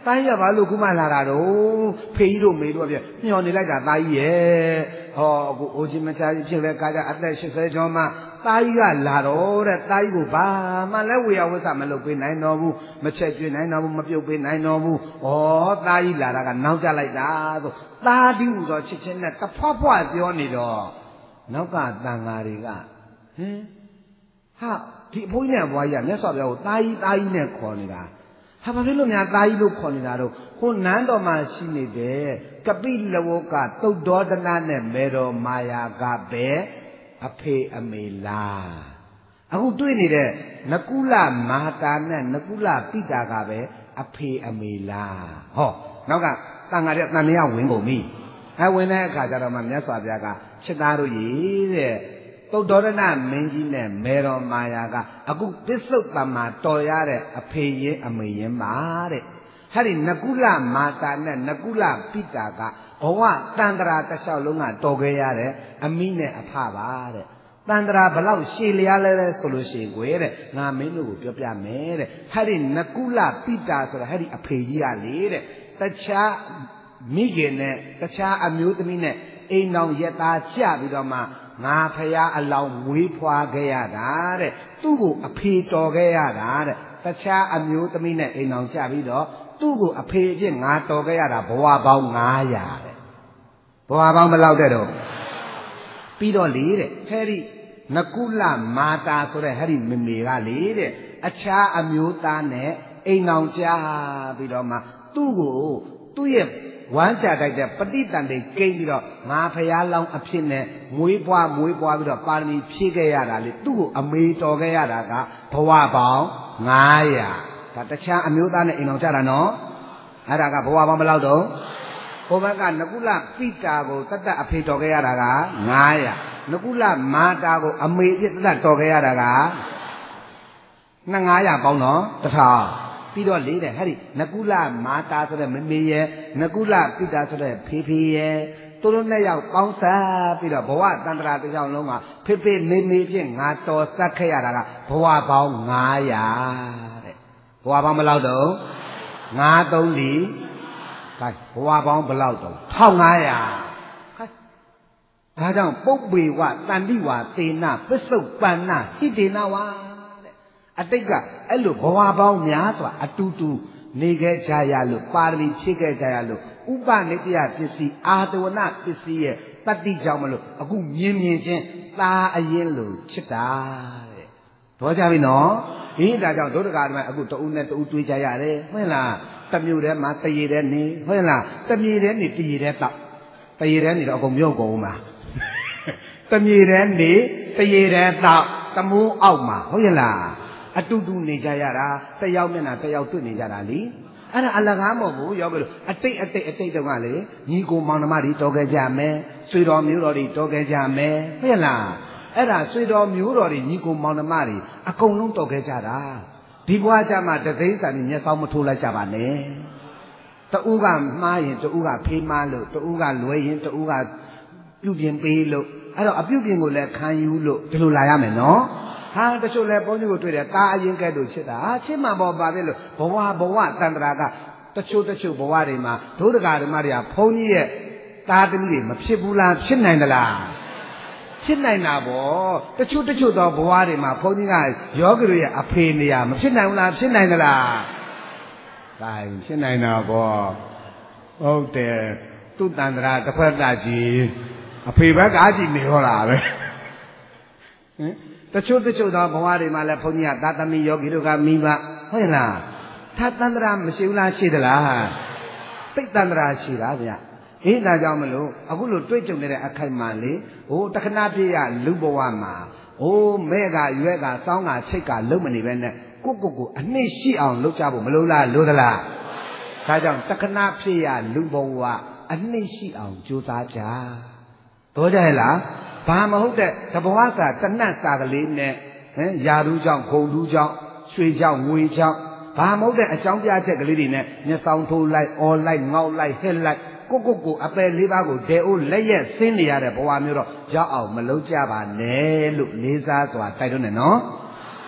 S1: တိုင်းရဘာလို့ခုမှလာတာတော့ဖေးကြီးတို့မေတို့ပြမျောနေလိုက်တာသားကြီးရဲ့ဟောအခုအိုချင်းမချာကြီးဖြစ်လဲကားကြအသက်၈၀ကျော်မှသားကြီးကလာတော့တဲ့သားကြီးကိုဘာမှလည်းဝေယဝစ္စမလုပ်ပေးနိုင်တော့ဘူးမချက်ကျွေးနိုင်တော့ဘူးမပြုတ်ပေးနိုင်တော့ဘူးဩသားကြီးလာတာကနောက်ကျလိုက်တာဆိုသားဒီဥသောချစ်ချင်းနဲ့တဖွားဖွားပြောနေတော့နောက်ကတန်ဃာတွေကဟင်ဟာဒီအဖိုးကြီးနဲ့အဘွားကြီးကမြတ်စွာဘုရားကိုသားကြီးသားကြီးနဲ့ခေါ်နေတာဟာဘာဖြစ်လို့များသားကြီးလို့ခေါ်နေတာတော့ဟိုနန်းတော်မှာရှိနေတဲ့ကပိလဝကသုတ်တော်ဒနာနဲ့မေတော်မာယာကပဲအဖေအမေလားအခုတွေ့နေတဲ့နကုလမဟာတာနဲ့နကုလပိတာကပဲအဖေအမေလားဟောနောက်ကတန်ဃာတဲ့တန်မြတ်ဝင်ကုန်ပြီအဲဝင်တဲ့အခါကျတော့မှမြတ်စွာဘုရားကချစ်သားတို့ကြီးတဲ့သုတ်တော်ဒနာမင်းကြီးနဲ့မေတော်မာယာကအခုပစ္စုပ္ပန်မှာတော်ရတဲ့အဖေရင်အမေရင်ပါတဲ့ဟာဒီနကုလမာတာနဲ့နကုလပိတာကဘဝတန်တရာတစ်လျှောက်လုံးကတော်ခဲ့ရတဲ့အမိနဲ့အဖပါတဲ့တန်တရာဘလောက်ရှည်လျားလဲလဲဆိုလို့ရှိရင်ကိုရဲ့တဲ့ငါမင်းတို့ကိုပြောပြမယ်တဲ့ဟာဒီနကုလပိတာဆိုတာဟာဒီအဖေကြီးကလေတဲ့တခြားမိခင်နဲ့တခြားအမျိုးသမီးနဲ့အိမ်တော်ရက်သားကြပြီးတော့မှငါဖရာအလောင်းမွေးဖွားခဲ့ရတာတဲ့သူ့ကိုအဖေတော်ခဲ့ရတာတဲ့တခြားအမျိုးသမီးနဲ့အိမ်တော်ကြပြီးတော့သူ့ကိုအဖေအဖြစ်ငါတော်ခဲ့ရတာဘဝပေါင်း၅ရာတဲ့ဘဝပေါင်းဘယ်လောက်တဲ့တော့ပြီးတော့လေတဲ့ဟဲ့ဒီနကုလမာတာဆိုတဲ့ဟဲ့ဒီမမေကလေတဲ့အခြားအမျိုးသားနဲ့အိမ်တော်ကြပြီးတော့မှသူ့ကိုသူ့ရဲ့ဝမ်းကြတိုက်တဲ့ပဋိတန်တွေကိန်းပြီးတော့ငါဖရာလောင်းအဖြစ်နဲ့မွေးပွားမွေးပွားပြီးတော့ပါရမီဖြည့်ခဲ့ရတာလေသူ့ကိုအမေတော်ခဲ့ရတာကဘဝပေါင်း၅ရာဒါတခြားအမျိုးသားနဲ့အိမ်အောင်ကြတာနော်အဲ့ဒါကဘဝပေါင်းဘယ်လောက်တော့ဟိုဘက်ကနကုလပိတာကိုတတ်တတ်အဖေတော်ခဲ့ရတာက၅ရာနကုလမာတာကိုအမေအဖြစ်တတ်တတ်တော်ခဲ့ရတာကနှစ်၅ရာပေါင်းတော့တစ်ထောင်ပြီးတော့လေးတဲ့ဟဲ့ဒီနကုလမာတာဆိုတဲ့မမေရဲ့နကုလပိတာဆိုတဲ့ဖေဖေရဲ့သူတို့နှစ်ယောက်ပေါင်းစားပြီးတော့ဘဝတန်တရာတစ်ယောက်လုံးကဖေဖေမေမေဖြင့်ငါတော်ဆက်ခဲ့ရတာကဘဝပေါင်း၅ရာတဲ့ဘဝပေါင်းဘယ်လောက်တော့၅သုံးဒီခိုင်းဘဝပေါင်းဘယ်လောက်တော့၁၅၀၀ခိုင်းဒါကြောင့်ပုပ္ပေဝတန္တိဝသေနပစ္စုပ္ပန္နဟိတေနဝါအတိတ်ကအဲ့လိုဘဝပေါင်းများစွာအတူတူနေခဲ့ကြရလို့ပါရမီဖြည့်ခဲ့ကြရလို့ဥပနိတ္တယပစ္စည်းအာတဝနပစ္စည်းရဲ့တတ္တိကြောင့်မလို့အခုမြင်မြင်ချင်းသာအရင်လို့ချစ်တာတဲ့တော့ကြပြီနော်ဒီဒါကြောင့်ဒုဒကာဓမ္မအခုတဦးနဲ့တဦးတွေးကြရတယ်ဟုတ်လားတမျိုးတည်းမှာတရေတည်းနေဟုတ်လားတမြေတည်းနေတရေတည်းတောက်တရေတည်းနေတော့အကုန်မြုပ်ကုန်မှာတမြေတည်းနေတရေတည်းတောက်တမိုးအောက်မှာဟုတ်ရဲ့လားအတူတူနေကြရတာတယောက်မျက်နှာတယောက်တွေ့နေကြတာလေအဲ့ဒါအလကားမဟုတ်ဘူးရောကလို့အတိတ်အတိတ်အတိတ်တုန်းကလေညီကိုမောင်နှမတွေတော်ခဲ့ကြမယ်ဆွေတော်မျိုးတော်တွေတော်ခဲ့ကြမယ်ဟုတ်လားအဲ့ဒါဆွေတော်မျိုးတော်တွေညီကိုမောင်နှမတွေအကုန်လုံးတော်ခဲ့ကြတာဒီဘွားကြမှာတသိန်းစာပြီးမျက်စောင်းမထိုးလိုက်ကြပါနဲ့တူးကမှားရင်တူးကဖေးမှားလို့တူးကလွဲရင်တူးကပြုပြင်ပေးလို့အဲ့တော့အပြုပြင်ကိုလည်းခံယူလို့ဒီလိုလာရမယ်နော်ဟာတချို့လဲဘုန်းကြီးကိုတွေ့တယ်တာအရင်ကဲ့သို့ချစ်တာဟာချစ်မှန်ပေါ်ပါပြီလို့ဘဝဘဝတန်တရာကတချို့တချို့ဘဝတွေမှာဒုဒကာဓမ္မတွေကဘုန်းကြီးရဲ့တာသမီးတွေမဖြစ်ဘူးလားဖြစ်နိုင်သလားဖြစ်နိုင်တာပေါ့တချို့တချို့သောဘဝတွေမှာဘုန်းကြီးကယောဂီတွေရဲ့အဖေနေရမဖြစ်နိုင်ဘူးလားဖြစ်နိုင်သလားဒါဖြစ်နိုင်တာပေါ့ဟုတ်တယ်သူ့တန်တရာတစ်ဖက်ကကြီးအဖေဘက်ကကြီးနေဟောတာပဲဟင်တချို့တချို့သောဘဝတွေမှာလည်းဘုန်းကြီးကသာသမီယောဂီတို့ကမိဘဟုတ်လားသာတန္တရာမရှိဘူးလားရှိသလားသိတန္တရာရှိတာဗျအေးဒါကြောင့်မလို့အခုလိုတွေ့ကြုံနေတဲ့အခိုက်မှာလေဟိုတခဏပြည့်ရလူဘဝမှာဟိုမဲ့ကရွက်ကစောင်းကချိတ်ကလုံးမနေပဲနဲ့ကိုကိုကိုအနှစ်ရှိအောင်လုပ်ကြဖို့မလိုလားလိုသလားဒါကြောင့်တခဏပြည့်ရလူဘဝအနှစ်ရှိအောင်ကြိုးစားကြတော့ကြရဲ့လားဘာမဟုတ်တဲ့တဘဝစာတနတ်စာကလေးနဲ့ဟင်ယာဓုကြောင့်ဂုံဓုကြောင့်ရွှေကြောင့်ငွေကြောင့်ဘာမဟုတ်တဲ့အကြောင်းပြချက်ကလေးတွေနဲ့မျက်စောင်းထိုးလိုက်အော်လိုက်ငေါက်လိုက်ဟက်လိုက်ကိုကိုကိုအပယ်လေးပါးကိုဒဲအိုးလက်ရက်ဆင်းနေရတဲ့ဘဝမျိုးတော့ရောက်အောင်မလုပ်ကြပါနဲ့လို့လေးစားစွာတိုက်တွန်းတယ်နော်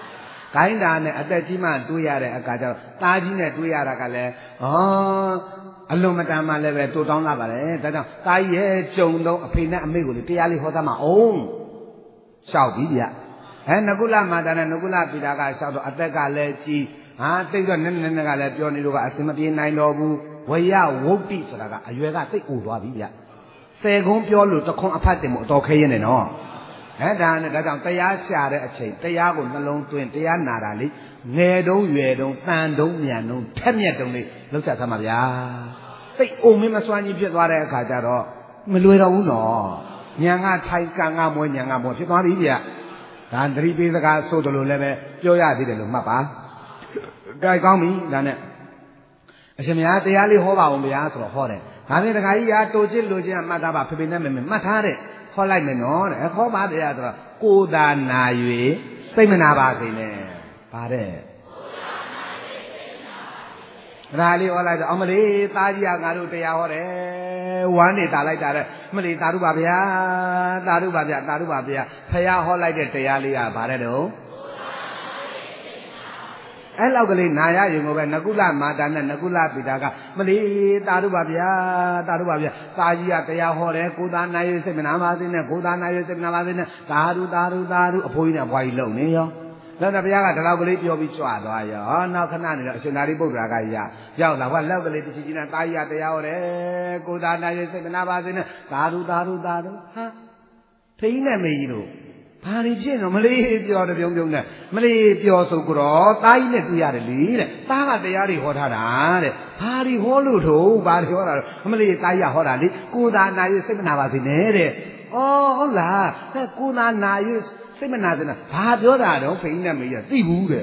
S1: ကိုင်းတာနဲ့အသက်ကြီးမှတွေးရတဲ့အခါကျတော့သားကြီးနဲ့တွေးရတာကလည်းဟောအလွန်မတန်မှလည်းပဲတိုးတောင်းလာပါလေဒါကြောင့်သားကြီးရဲ့ကြုံတော့အဖေနဲ့အမေကိုလေတရားလေးဟောသမှာအောင်ရှောက်ပြီဗျအဲနကုလမာတာနဲ့နကုလပိတာကရှောက်တော့အသက်ကလည်းကြီးဟာတိတ်တော့နည်းနည်းနည်းကလည်းပြောနေလို့ကအစင်မပြေနိုင်တော့ဘူးဝရဝုတ်တိဆိုတာကအရွယ်ကသိပ်အိုသွားပြီဗျဆယ်ကုန်းပြောလို့တခွန်းအဖတ်တင်မို့အတော်ခဲရင်နေနော်ဟဲ့ဒါနဲ့ဒါကြောင့်တရားရှာတဲ့အချိန်တရားကိုနှလုံးသွင်းတရားနာတာလေငယ်တုံးရွယ်တုံးတန်တုံးမြန်တုံးထက်မြက်တုံးလေးလောက်ချသမှာဗျာသိပ်အိုမင်းမစွမ်းကြီးဖြစ်သွားတဲ့အခါကျတော့မလွယ်တော့ဘူးနော်ညာကထိုင်ကံကမွေးညာကမွေးဖြစ်သွားပြီဗျဒါသတိပေးစကားဆိုတယ်လို့လည်းပဲပြောရသေးတယ်လို့မှတ်ပါကြိုက်ကောင်းပြီဒါနဲ့အရှင်မယားတရားလေးဟောပါအောင်ဗျာဆိုတော့ဟောတယ်ဒါနဲ့တခါကြီးရာတိုချစ်လိုချင်မှတ်သားပါဖေဖေနဲ့မေမေမှတ်ထားတဲ့ဟောလိုက်မယ်နော်တဲ့ဟောပါဗျာဆိုတော့ကိုယ်သာနာ၍စိတ်မနာပါစေနဲ့ဗါတဲ့ဒါလေးဟောလိုက်တော့အမလေးသားကြီးကငါတို့တရားဟောတယ်ဝမ်းနေတာလိုက်တာတဲ့မလေးသာဓုပါဗျာသာဓုပါဗျာသာဓုပါဗျာဖះဟောလိုက်တဲ့တရားလေးကဗါတဲ့တော့အဲ့လောက်ကလေးနာရရင်ကိုပဲနကုလမာတာနဲ့နကုလပိတာကမလီတာတို့ပါဗျာတာတို့ပါဗျာသာကြီးကတရားဟောတယ်ကိုသာနာရစိတ်မနာပါစေနဲ့ကိုသာနာရစိတ်မနာပါစေနဲ့သာဓုသာဓုသာဓုအဖိုးကြီးနဲ့ဘွားကြီးလုံနေရောနောက်တော့ဘုရားကဒီလောက်ကလေးပြောပြီးကြွသွားရောဟောနောက်ခဏနေတော့အရှင်သာရိပုတ္တရာကရရောက်လာဟောလောက်ကလေးတချီကြီးနဲ့သာကြီးကတရားဟောတယ်ကိုသာနာရစိတ်မနာပါစေနဲ့သာဓုသာဓုသာဓုဟာဖိနဲ့မေကြီးတို့ဘာတွေဖြစ်တော့မလေးပြောတယ်ပြုံးပြုံးနဲ့မလေးပြောဆိုကြတော့တားကြီးနဲ့တွေ့ရတယ်လေတဲ့တားကတရားတွေဟောထားတာတဲ့ဘာတွေဟောလို့ထို့ဘာတွေဟောတာမလေးတားကြီးဟောတာလေကိုသာနာရစိတ်မနာပါစေနဲ့တဲ့ဩဟုတ်လားအဲကိုသာနာရစိတ်မနာစေနဲ့ဘာပြောတာတော့ဖိနဲ့မေကြီးသိဘူးတဲ့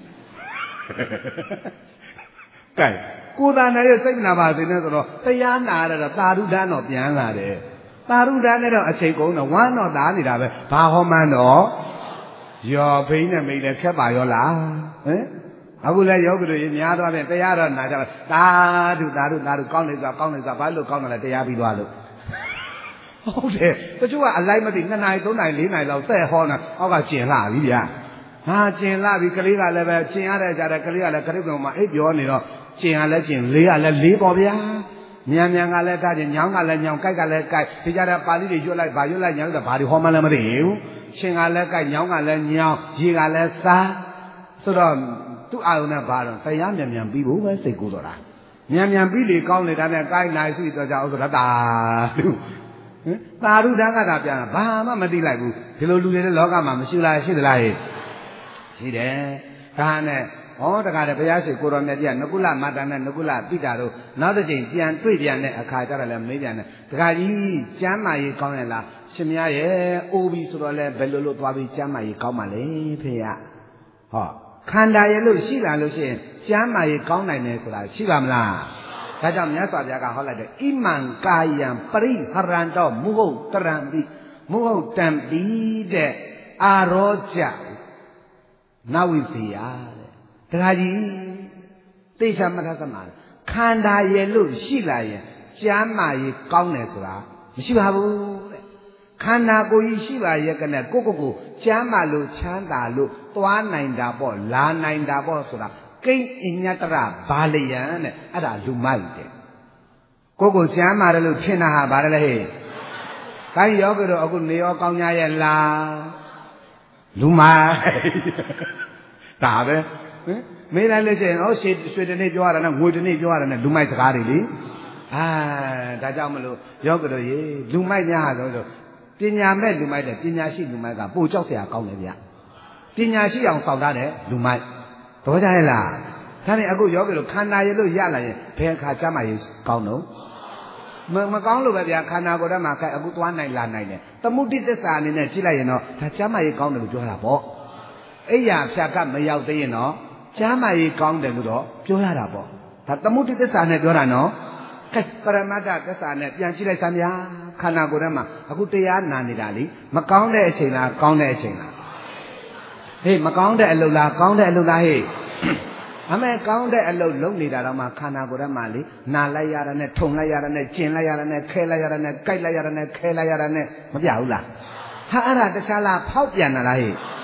S1: ကဲကိုသာနာရစိတ်မနာပါစေနဲ့ဆိုတော့တရားနာရတော့သာဓုဒန်းတော့ပြန်လာတယ်သာရုဒ္ဓနဲ့တော့အချိန်ကုန်တော့ဝမ်းတော့သားနေတာပဲဘာဟောမှန်းတော့ရောဖိနဲ့မိလည်းခက်ပါရောလားဟင်အခုလည်းယောဂီတို့များသွားပြန်တရားတော့နာကြပါသာဓုသာဓုသာဓုကောင်းနေစွာကောင်းနေစွာဘာလို့ကောင်းတယ်လဲတရားပြီးသွားလို့ဟုတ်တယ်တချို့ကအလိုက်မသိနှစ်နာရီသုံးနာရီလေးနာရီလောက်ဆက်ဟောနေအောက်ကကျင်လာပြီဗျာဟာကျင်လာပြီကလေးကလည်းပဲကျင်ရတဲ့ကြတဲ့ကလေးကလည်းခရုကောင်မှာအိပ်ပြောနေတော့ကျင်ရလဲကျင်လေးကလည်းလေးပေါ့ဗျာမြန်မြန်ကလည်းထားတယ်ညောင်းကလည်းညောင်းကြိုက်ကလည်းကြိုက်ဒီကြတဲ့ပါဠိတွေရွတ်လိုက်ဘာရွတ်လိုက်ညောင်းတော့ဘာတွေဟောမှလည်းမသိဘူးရှင်ကလည်းကြိုက်ညောင်းကလည်းညောင်းရေကလည်းစားဆိုတော့သူ့အာရုံနဲ့ဘာတော့တရားမြန်မြန်ပြီးဖို့ပဲစိတ်ကူးတော့တာမြန်မြန်ပြီးလေကောင်းနေတာနဲ့ကြိုက်နိုင်ရှိတော့ကြအောင်ဆိုတော့တာလူဟင်သာရုဒန်းကတာပြန်ဘာမှမသိလိုက်ဘူးဒီလိုလူတွေတဲ့လောကမှာမရှိလားရှိသလားဟဲ့ရှိတယ်ဒါနဲ့ဟောတခါတည်းဘုရားရှိခိုးတော်မြတ်ကြီးကနကုလမာတာနဲ့နကုလပိတာတို့နောက်တစ်ချိန်ပြန်တွေ့ပြန်တဲ့အခါကျတော့လည်းမေးပြန်တယ်တခါကြီးကျမ်းမာရေးကောင်းရလားရှင်မရဲ့အိုးပြီးဆိုတော့လည်းဘယ်လိုလုပ်သွားပြီးကျမ်းမာရေးကောင်းပါလဲဖေရဟောခန္ဓာရဲ့လို့ရှိလာလို့ရှိရင်ကျမ်းမာရေးကောင်းနိုင်တယ်ဆိုတာရှိပါမလားဒါကြောင့်မြတ်စွာဘုရားကဟောလိုက်တယ်ဣမံကာယံပရိဟရန္တောမုဟုတ်တရံပိမုဟုတ်တံပိတဲ့အာရောကြနဝိသေယတခါကြီးသိချာမှတ်ထားသမှာခန္ဓာရဲ့လို့ရှိလာရင်ကျမ်းမာရေးကောင်းတယ်ဆိုတာမရှိပါဘူးတဲ့ခန္ဓာကိုယ်ကြီးရှိပါရဲ့ကနဲ့ကိုကိုကိုကျမ်းမာလို့ချမ်းသာလို့သွားနိုင်တာပေါ့လာနိုင်တာပေါ့ဆိုတာကိဉ္အညတရဘာလယံတဲ့အဲ့ဒါလူမိုက်တဲ့ကိုကိုကျမ်းမာတယ်လို့ထင်တာဟာဘာလဲဟဲ့ခိုင်းယောဂီတို့အခုနေရောကောင်းကြရဲ့လားလူမိုက်ဒါပဲဟင်မေးလိုက်လို့ရှိရင်ဟောရွှေရွှေတနေ့ပြောရတာနဲ့ငွေတနေ့ပြောရတာနဲ့လူမိုက်စကားတွေလေအာဒါကြောင့်မလို့ယောဂီတို့ရေလူမိုက်များဆိုဆိုပညာမဲ့လူမိုက်တဲ့ပညာရှိလူမိုက်ကပိုကြောက်เสียကောင်းတယ်ဗျပညာရှိအောင်စောင့်ထားတဲ့လူမိုက်သဘောကျရဲ့လားဒါနဲ့အခုယောဂီတို့ခန္ဓာရည်လို့ရလာရင်ဘယ်အခါကျမှရည်ကောင်းတော့မမကောင်းလို့ပဲဗျာခန္ဓာကိုယ်ထဲမှာကဲအခုသွားနိုင်လာနိုင်တယ်သမုဒိသစ္စာအနေနဲ့ကြည့်လိုက်ရင်တော့ဒါကျမ်းမာရေးကောင်းတယ်လို့ပြောတာပေါ့အိယာဖြာကမရောက်သေးရင်တော့ကျမ်းမာရေးကောင်းတယ်လို့တော့ပြောရတာပေါ့ဒါသမုဒိသစ္စာနဲ့ပြောတာနော်ကဲပရမတ္ထသစ္စာနဲ့ပြန်ကြည့်လိုက်စမ်းဗျာခန္ဓာကိုယ်ထဲမှာအခုတရားနာနေတာလေမကောင်းတဲ့အချိန်လားကောင်းတဲ့အချိန်လားဟေးမကောင်းတဲ့အလုပ်လားကောင်းတဲ့အလုပ်လားဟေးအမေကောင်းတဲ့အလုပ်လုပ်နေတာတော့မှခန္ဓာကိုယ်ထဲမှာလေနာလိုက်ရတာနဲ့ထုံလိုက်ရတာနဲ့ကျင်လိုက်ရတာနဲ့ခဲလိုက်ရတာနဲ့ကြိုက်လိုက်ရတာနဲ့ခဲလိုက်ရတာနဲ့မပြဘူးလားဟာအဲ့ဒါတခြားလားဖောက်ပြန်တာလားဟေး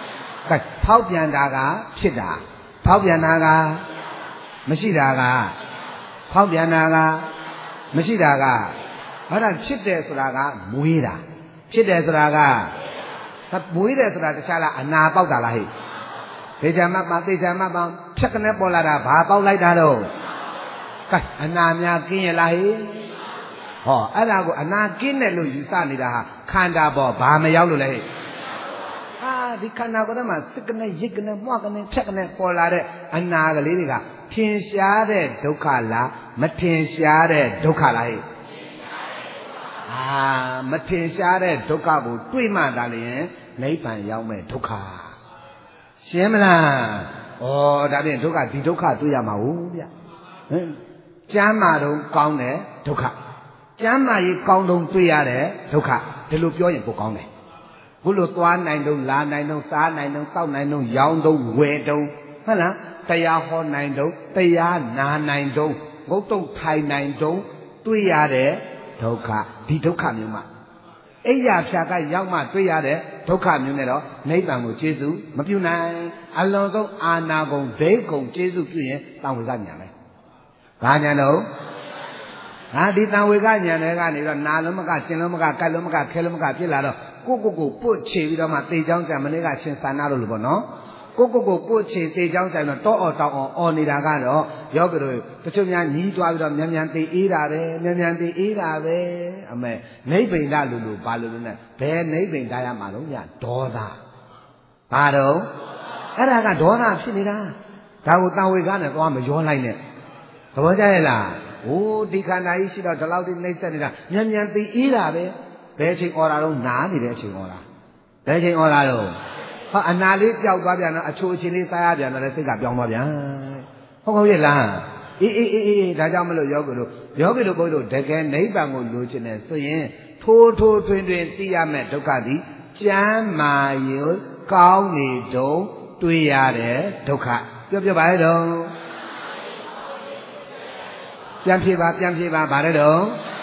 S1: ကဲဖောက်ပြန်တာကဖြစ်တာဖောက်ပြန်တာကမရှိတာကဖောက်ပြန်တာကမရှိတာကအဲ့ဒါဖြစ်တယ်ဆိုတာကမွေးတာဖြစ်တယ်ဆိုတာကမွေးတယ်ဆိုတာတခြားလားအနာပေါက်တာလားဟဲ့ဒေချာမပသေချာမပဖြတ်ကနေပေါ်လာတာဘာပေါက်လိုက်တာတော့ကဲအနာများကင်းရလားဟဲ့ဟောအဲ့ဒါကိုအနာကင်းတယ်လို့ယူဆနေတာဟာခန္ဓာပေါ်ဘာမရောက်လို့လဲဟဲ့အာဒီခန္ဓာကိုယ်ထဲမှာစိတ်ကနေရိတ်ကနေမှွားကနေဖြတ်ကနေပေါ်လာတဲ့အနာကလေးတွေကထင်ရှားတဲ့ဒုက္ခလားမထင်ရှားတဲ့ဒုက္ခလားဟဲ့အာမထင်ရှားတဲ့ဒုက္ခကိုတွေ့မှသာလျှင်နိဗ္ဗာန်ရောက်မဲ့ဒုက္ခရှင်းမလားဩဒါဖြင့်ဒုက္ခဒီဒုက္ခတွေ့ရမှာဟုတ်ဗျဟင်ကျမ်းမာတော့ကောင်းတယ်ဒုက္ခကျမ်းမာရေးကောင်းတော့တွေ့ရတဲ့ဒုက္ခဒီလိုပြောရင်ပိုကောင်းတယ်ခုလိုသွားနိုင်တော့လာနိုင်တော့စားနိုင်တော့တောက်နိုင်တော့ရောင်းတော့ဝယ်တော့ဟုတ်လားတရားဟောနိုင်တော့တရားနာနိုင်တော့ငုတ်တုတ်ထိုင်နိုင်တော့တွေ့ရတဲ့ဒုက္ခဒီဒုက္ခမျိုးမှာအိယာဖြာကရောက်မှတွေ့ရတဲ့ဒုက္ခမျိုးနဲ့တော့နိဗ္ဗာန်ကိုကျေစုမပြုနိုင်အလုံးစုံအာနာကုန်ဒိဋ္ဌကုံကျေစုပြုရင်တံဝေကညာမယ်ဘာညာတော့ဟာဒီတံဝေကညာတွေကနေတော့နာလုံးမကကျင်လုံးမကကတ်လုံးမကခဲလုံးမကဖြစ်လာတော့ကိုကိုကိုပုတ်ချေပြီးတော့မှတေချောင်းကြံမနေ့ကရှင်သာနာလို့လို့ပေါ့နော်ကိုကိုကိုပို့ချေတေချောင်းကြံတော့တောအော်တောင်းအောင်အော်နေတာကတော့ယောဂီတို့တချို့များညီးသွားပြီးတော့မြန်မြန်တေအေးတာပဲမြန်မြန်တေအေးတာပဲအမေနိဗ္ဗိန္ဒလူလူဘာလူလူနဲ့ဘယ်နိဗ္ဗိန္ဒရမှာတော့ညဒေါသဘာတော့အဲ့ဒါကဒေါသဖြစ်နေတာဒါကိုတန်ဝေကနဲ့သွားမရောလိုက်နဲ့သဘောကျရဲ့လားဟိုးဒီခန္ဓာကြီးရှိတော့ဒီလောက်ဒီနှိမ့်ဆက်နေတာမြန်မြန်တေအေးတာပဲဘယ်ချိန်អော်တာတော့နားနေတဲ့အချိန်អော်တာဘယ်ချိန်អော်တာတော့ဟောအနာလေးပျောက်သွားပြန်တော့အချိုအချင်းလေးစားရပြန်တော့လည်းစိတ်ကပြောင်းသွားပြန်ဟုတ်ဟုတ်ရဲ့လားအေးအေးအေးအေးဒါကြောင့်မလို့ယောဂီတို့ယောဂီတို့ဘုန်းကြီးတို့တကယ်နိဗ္ဗာန်ကိုလိုချင်တယ်ဆိုရင်ထိုးထိုးထွင်းထွင်းသိရမယ်ဒုက္ခသည်ကျမ်းမာရုံကောင်းနေတုံးတွေ့ရတဲ့ဒုက္ခပြောပြပါလေတော့ပြန်ဖြေပါပြန်ဖြေပါဗါတဲ့တော့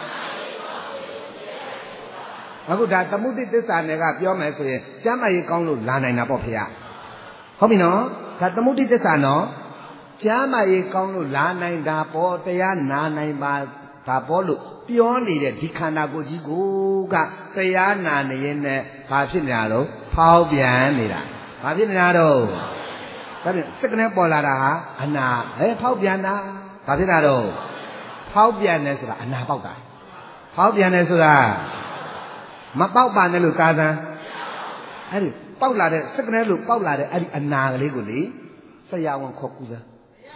S1: အခုဒါသမုဒိသစ္စာနယ်ကပြောမယ်ဆိုရင်ကျမ်းမာရေးကောင်းလို့လာနိုင်တာပေါ့ဖေရဟုတ်ပြီနော်ဒါသမုဒိသစ္စာနော်ကျမ်းမာရေးကောင်းလို့လာနိုင်တာပေါ့တရားနာနိုင်ပါဒါပေါ့လို့ပြောနေတဲ့ဒီခန္ဓာကိုယ်ကြီးကိုကတရားနာနေရင်နဲ့ဘာဖြစ်နေတာတော့ဖောက်ပြန်နေတာဘာဖြစ်နေတာတော့ဒါဖြင့်စိတ်ကနေပေါ်လာတာဟာအနာဟဲဖောက်ပြန်တာဘာဖြစ်တာတော့ဖောက်ပြန်တယ်ဆိုတာအနာပေါက်တာဖောက်ပြန်တယ်ဆိုတာမပေါက်ပါနဲ့လို့ကာသံအဲ့ဒီပေါက်လာတဲ့စက္ကနဲလို့ပေါက်လာတဲ့အဲ့ဒီအနာကလေးကိုလေဆရာဝန်ခေါ်ကူစား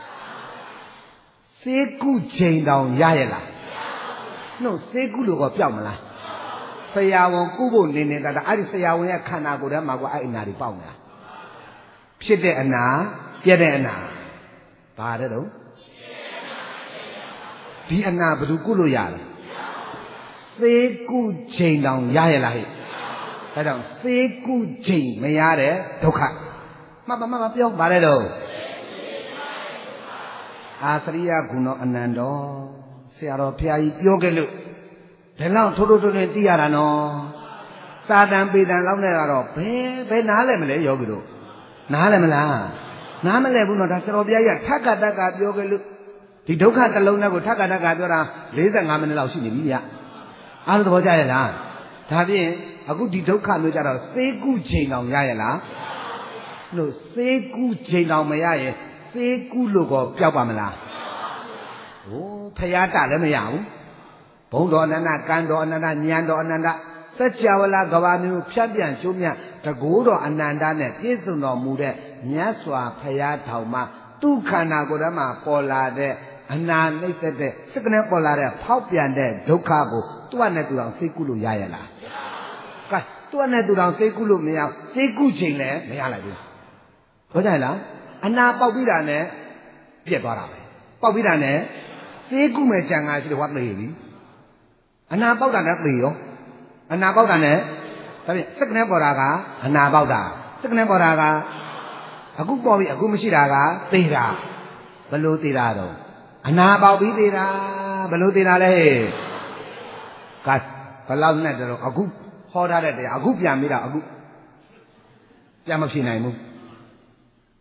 S1: စေကုချိန်တောင်ရရဲ့လားနှုတ်စေကုလို့ကပြောက်မလားဆရာဝန်ကုဖို့နေနေတာအဲ့ဒီဆရာဝန်ရဲ့ခန္ဓာကိုယ်ထဲမှာကအဲ့အနာတွေပေါက်နေတာဖြစ်တဲ့အနာပြက်တဲ့အနာဘာတဲ့တော့ဒီအနာဘယ်သူကုလို့ရလဲစေကုချိန်တောင်ရရဲ့လားဟဲ့ဒါကြောင့်စေကုချိန်မရတဲ့ဒုက္ခမှတ်ပါမှတ်ပါပြောပါလေတော့အာသရိယဂုဏောအနန္တောဆရာတော်ဘုရားကြီးပြောခဲ့လို့ဒီလောက်ထိုးထိုးထွင်းထွင်းသိရတာနော်စာတန်ပေတန်လောက်နဲ့ကတော့ဘယ်ဘယ်နားလဲမလဲယောဂီတို့နားလဲမလားနားမလဲဘူးနော်ဒါဆရာတော်ဘုရားကြီးထက်ကတက်ကပြောခဲ့လို့ဒီဒုက္ခတစ်လုံးနဲ့ကိုထက်ကတက်ကပြောတာ၄၅မိနစ်လောက်ရှိနေပြီဗျအားလုံးသဘောကျရဲ့လားဒါဖြင့်အခုဒီဒုက္ခမျိုးကြတော့စေကုချိန်တောင်ရရဲ့လားလို့စေကုချိန်တောင်မရရဲ့စေကုလို့ကောပျောက်ပါမလားဟိုးဖရာတလည်းမရဘူးဘုံတော်အနန္တကံတော်အနန္တဉာဏ်တော်အနန္တစัจ java လာကဘာမျိုးဖြတ်ပြန်ကျိုးမြတ်တကိုးတော်အနန္တနဲ့ပြည့်စုံတော်မူတဲ့မြတ်စွာဘုရားထောင်မှာသူ့ခန္ဓာကိုယ်ထဲမှာပေါ်လာတဲ့အနာနှိမ့်သက်တဲ့စိတ်ကနေပေါ်လာတဲ့ဖောက်ပြန်တဲ့ဒုက္ခကိုသူ့နဲ့သူတော်စိတ်ကုလို့ရရလားကဲသူ့နဲ့သူတော်စိတ်ကုလို့မရစိတ်ကုချိန်လည်းမရလိုက်ဘူးဟုတ်ကြလားအနာပေါက်ပြီးတာနဲ့ပြက်သွားတာပဲပေါက်ပြီးတာနဲ့စိတ်ကုမဲ့ကြံကရှိတော့ဝတ်သေးပြီအနာပေါက်တာနဲ့သေရောအနာပေါက်တာနဲ့ဒါဖြင့်စိတ်ကနေပေါ်တာကအနာပေါက်တာစိတ်ကနေပေါ်တာကအခုပေါ်ပြီအခုမရှိတာကသေတာဘယ်လိုသေတာတော့အနာပေါက်ပြီးသေးတာဘယ်လိုသေးတာလဲကဘယ်လောက်နဲ့တော့အခုဟောထားတဲ့တရားအခုပြန်ပြီးတာအခုပြန်မဖြေနိုင်ဘူး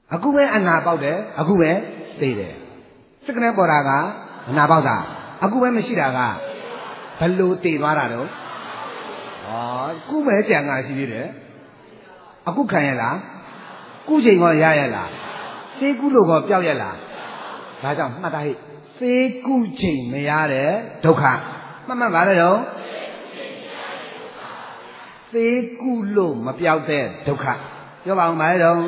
S1: အခုပဲအနာပေါက်တယ်အခုပဲသိတယ်စိတ်ကနဲ့ပေါ်တာကအနာပေါက်တာအခုပဲမရှိတာကဘလို့တည်သွားတာတော့ဩခုပဲကြံငါရှိသေးတယ်အခုခံရလားခုချိန်ကောရရလားစေးကုလို့ကောပျောက်ရလားဒါကြောင့်မှတ်တာဟိစေးကုချိန်မရတဲ့ဒုက္ခမှတ်မှတ်ပါလေတော့စေးကုလို့မပျောက်တဲ့ဒုက္ခပြောပါဦးပါလေတော့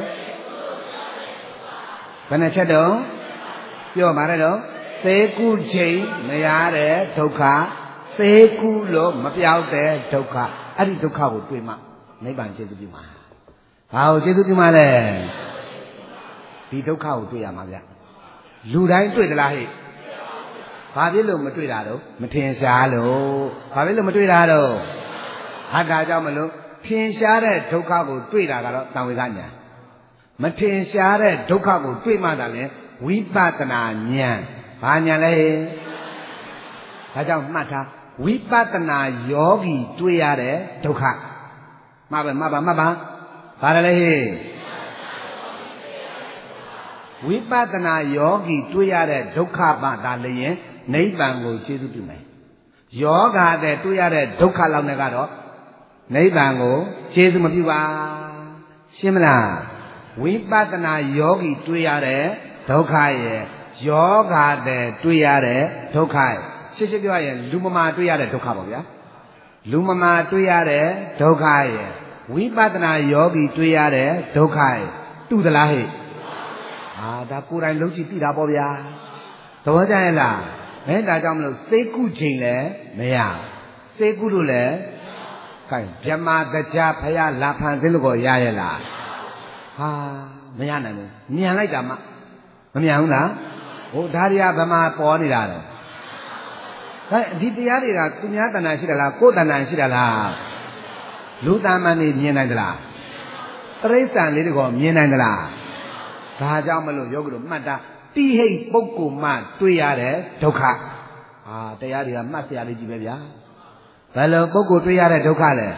S1: ဘယ်နှချက်တော့ပြောပါလေတော့စေးကုချိန်မရတဲ့ဒုက္ခစေးကုလို့မပြောက်တဲ့ဒုက္ခအဲ့ဒီဒုက္ခကိုတွေ့မှနိဗ္ဗာန်ကျေစုပြုမှာဘာကိုကျေစုပြုမှာလဲဒီဒုက္ခကိုတွေ့ရမှာဗျလူတိုင်းတွေ့သလားဟဲ့ဘာဖြစ်လို့မတွေ့တာတော့မထင်ရှားလို့ဘာဖြစ်လို့မတွေ့တာတော့ဟာဒါကြောင့်မလို့ထင်ရှားတဲ့ဒုက္ခကိုတွေ့တာကတော့တံဝေကညာမထင်ရှားတဲ့ဒုက္ခကိုတွေ့မှသာလဲဝိပဿနာဉာဏ်ဘာဉာဏ်လဲဒါကြောင့်မှတ်ထားဝိပဿနာယောဂီတွေ့ရတဲ့ဒုက္ခမှတ်ပါမှတ်ပါမှတ်ပါဘာလဲဟဲ့ဝိပဿနာယောဂီတွေ့ရတဲ့ဒုက္ခပါဒါလည်းရင်နိဗ္ဗာန်ကိုကျေစုပြုမယ်ယောဂတဲ့တွေ့ရတဲ့ဒုက္ခလောက်နဲ့ကတော့နိဗ္ဗာန်ကိုကျေစုမပြုပါရှင်းမလားဝိပဿနာယောဂီတွေ့ရတဲ့ဒုက္ခရဲ့ယောဂတဲ့တွေ့ရတဲ့ဒုက္ခရဲ့ရှင်းရှင်းပြောရရင်လူမမာတွေ့ရတဲ့ဒုက္ခပေါ့ဗျာလူမမာတွေ့ရတဲ့ဒုက္ခရဲ့ဝိပဿနာယောဂီတွေ့ရတဲ့ဒုက္ခရဲ့တူသလားဟဲ့အာဒါကိုယ်တိုင်လုံးကြည့်သိတာပေါ့ဗျာသဘောကျရဲ့လားအဲဒါကြောင့်မလို့စိတ်ကုချိန်လည်းမရစိတ်ကုလို့လည်းခိုင်ဗြဟ္မာတရားဖယားလာဖန်သိလို့ကိုရရဲ့လားဟာမရနိုင်ဘူးမြန်လိုက်တာမှမမြန်ဘူးလားဟိုဒါတွေကဗမာပေါ်နေတာတော့ဟဲ့ဒီတရားတွေကသူများတဏ္ဍာရှိတယ်လားကိုယ်တဏ္ဍာရှိတယ်လားလူသားမန်နေမြင်နိုင်သလားတရိစ္ဆာန်လေးတွေကမြင်နိုင်သလားဒါကြောင့်မလို့ယောဂီတို့မှတ်တာတိဟိတ်ပုဂ္ဂိုလ်မှတွေ့ရတဲ့ဒုက္ခအာတရားတွေကမှတ်စရာလေးကြီးပဲဗျာဘယ်လိုပုဂ္ဂိုလ်တွေ့ရတဲ့ဒုက္ခလဲ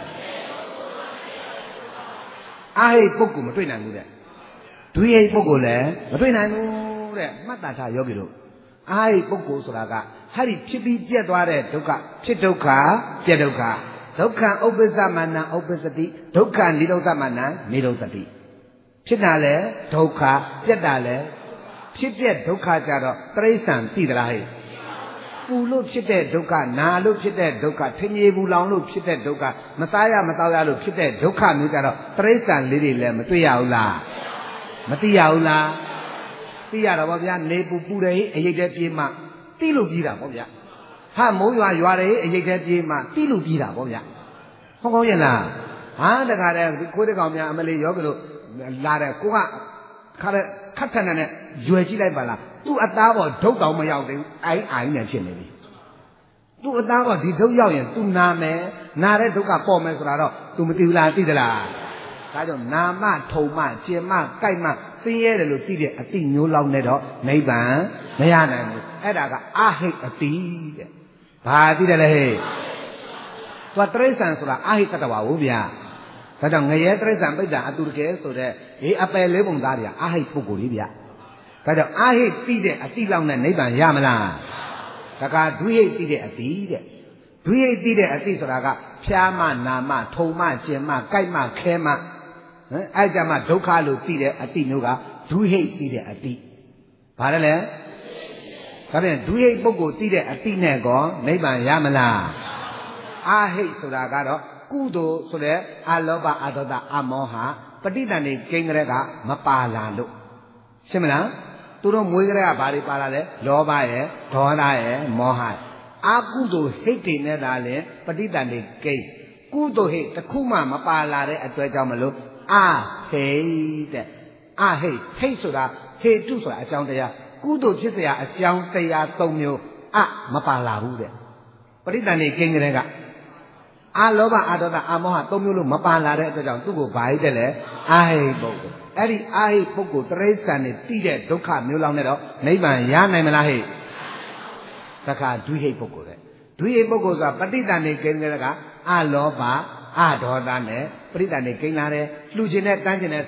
S1: အာဟိတ်ပုဂ္ဂိုလ်မတွေ့နိုင်ဘူးတဲ့ဒွိဟိတ်ပုဂ္ဂိုလ်လည်းမတွေ့နိုင်ဘူးတဲ့မှတ်တာထားယောဂီတို့အာဟိတ်ပုဂ္ဂိုလ်ဆိုတာကဟာဒီဖြစ်ပြီးပြတ်သွားတဲ့ဒုက္ခဖြစ်ဒုက္ခပြတ်ဒုက္ခဒုက္ခဥပ္ပစ္စမနံဥပ္ပစ္စတိဒုက္ခនិရောဓမနံនិရောဓတိဖြစ်တာလဲဒုက္ခပြတ်တာလဲဖြစ်ပြဒုက္ခကြတော့တရိစ္ဆာန်သိသလားဟဲ့ပူလို့ဖြစ်တဲ့ဒုက္ခနာလို့ဖြစ်တဲ့ဒုက္ခထင်မြေဘူးလောင်လို့ဖြစ်တဲ့ဒုက္ခမသားရမတောက်ရလို့ဖြစ်တဲ့ဒုက္ခမျိုးကြတော့တရိစ္ဆာန်လေးတွေလည်းမတွေ့ရဘူးလားမသိရဘူးလားသိရတော့ဗောဗျာနေပူပူတယ်ဟိအရိတ်တဲ့ပြေးမှသိလို့ပြီးတာဗောဗျာဟာမိုးရွာရွာတယ်အရိတ်တဲ့ပြေးမှသိလို့ပြီးတာဗောဗျာဟုတ်ကောင်းရဲ့လားဟာတခါတည်းကိုယ်တကောင်များအမလေးယောဂလို့လာတယ်ကိုကခါတဲ့ခတ်ခတ်နဲ့ရွယ်ကြည့်လိုက်ပါလားသူ့အသားပေါ်ဒုတ်တောင်မရောက်သေးဘူးအိုင်းအိုင်းနဲ့ဖြစ်နေပြီသူ့အသားပေါ်ဒီဒုတ်ရောက်ရင် तू နာမယ်နာတဲ့ဒုက္ခပေါ်မယ်ဆိုတာတော့ तू မသိဘူးလားသိသလားဒါကြောင့်နာမထုံမကျင်မကြိုက်မသိရတယ်လို့သိတဲ့အတိမျိုးလောက်နဲ့တော့နိဗ္ဗာန်မရနိုင်ဘူးအဲ့ဒါကအဟိတ်အတိတဲ့ဘာသိတယ်လဲဟဲ့သူကတရိစ္ဆာန်ဆိုတာအဟိတတဝါဟုတ်ဗျာဒါကြောင့်ငရဲတရိစ္ဆာန်ပိဋ္ဌာအတုတကယ်ဆိုတဲ့အေးအပယ်လေးပုံသားတွေကအဟိတ်ပုဂ္ဂိုလ်ကြီးဗျာဒါကြောင့်အဟိတ်သိတဲ့အတိလောက်နဲ့နိဗ္ဗာန်ရမလားတခါဒွိဟိတ်သိတဲ့အတိတဲ့ဒွိဟိတ်သိတဲ့အတိဆိုတာကဖြားမနာမထုံမကျင်မကြိုက်မခဲမဟမ်အဲ့ကြမှာဒုက္ခလို့သိတဲ့အတိမျိုးကဒွိဟိတ်သိတဲ့အတိဘာလဲလဲဒါပြန်ဒွိဟိတ်ပုဂ္ဂိုလ်သိတဲ့အတိနဲ့ကောနိဗ္ဗာန်ရမလားအာဟိတ်ဆိုတာကတော့ကုသိုလ်ဆိုတဲ့အလောဘအဒေါသအမောဟပဋိသန္ဓေကိန်းကလေးကမပါလာလို့ရှင်းမလားသူတို့မွေးကလေးကဘာတွေပါလာလဲလောဘရဲ့ဒေါသရဲ့မောဟရဲ့အာကုသိုလ်ဟိတ်တွေနဲ့သာလဲပဋိသန္ဓေကိန်းကုသိုလ်ဟိတ်တစ်ခုမှမပါလာတဲ့အတွက်ကြောင့်မလို့အာဟိတ်တဲ့အဟိတ်ဟိတ်ဆိုတာဟေတုဆိုတာအကြောင်းတရားကုသိုလ်ဖြစ်เสียအကြောင်းတရား၃မျိုးအမပါလာဘူးတဲ့ပဋိသန္ဓေကိန်းကလေးကအာလောဘအာဒေါသအာမောဟသုံးမျိုးလို့မပါလာတဲ့အတွက်ကြောင့်သူ့ကိုဘာဟိတ်တယ်လဲအာဟိတ်ပုဂ္ဂိုလ်အဲ့ဒီအာဟိတ်ပုဂ္ဂိုလ်တရိစ္ဆာန်နဲ့တိတဲ့ဒုက္ခမျိုးလောက်နဲ့တော့နိဗ္ဗာန်ရနိုင်မလားဟဲ့တခါဒွိဟိတ်ပုဂ္ဂိုလ်တဲ့ဒွိဟိတ်ပုဂ္ဂိုလ်ဆိုတာပဋိသန္ဓေကိန်းကလေးကအာလောဘအာဒေါသနဲ့ပဋိသန္ဓေကိန်းလာတယ်လှူခြင်းနဲ့တန်းခြင်းနဲ့စိတ်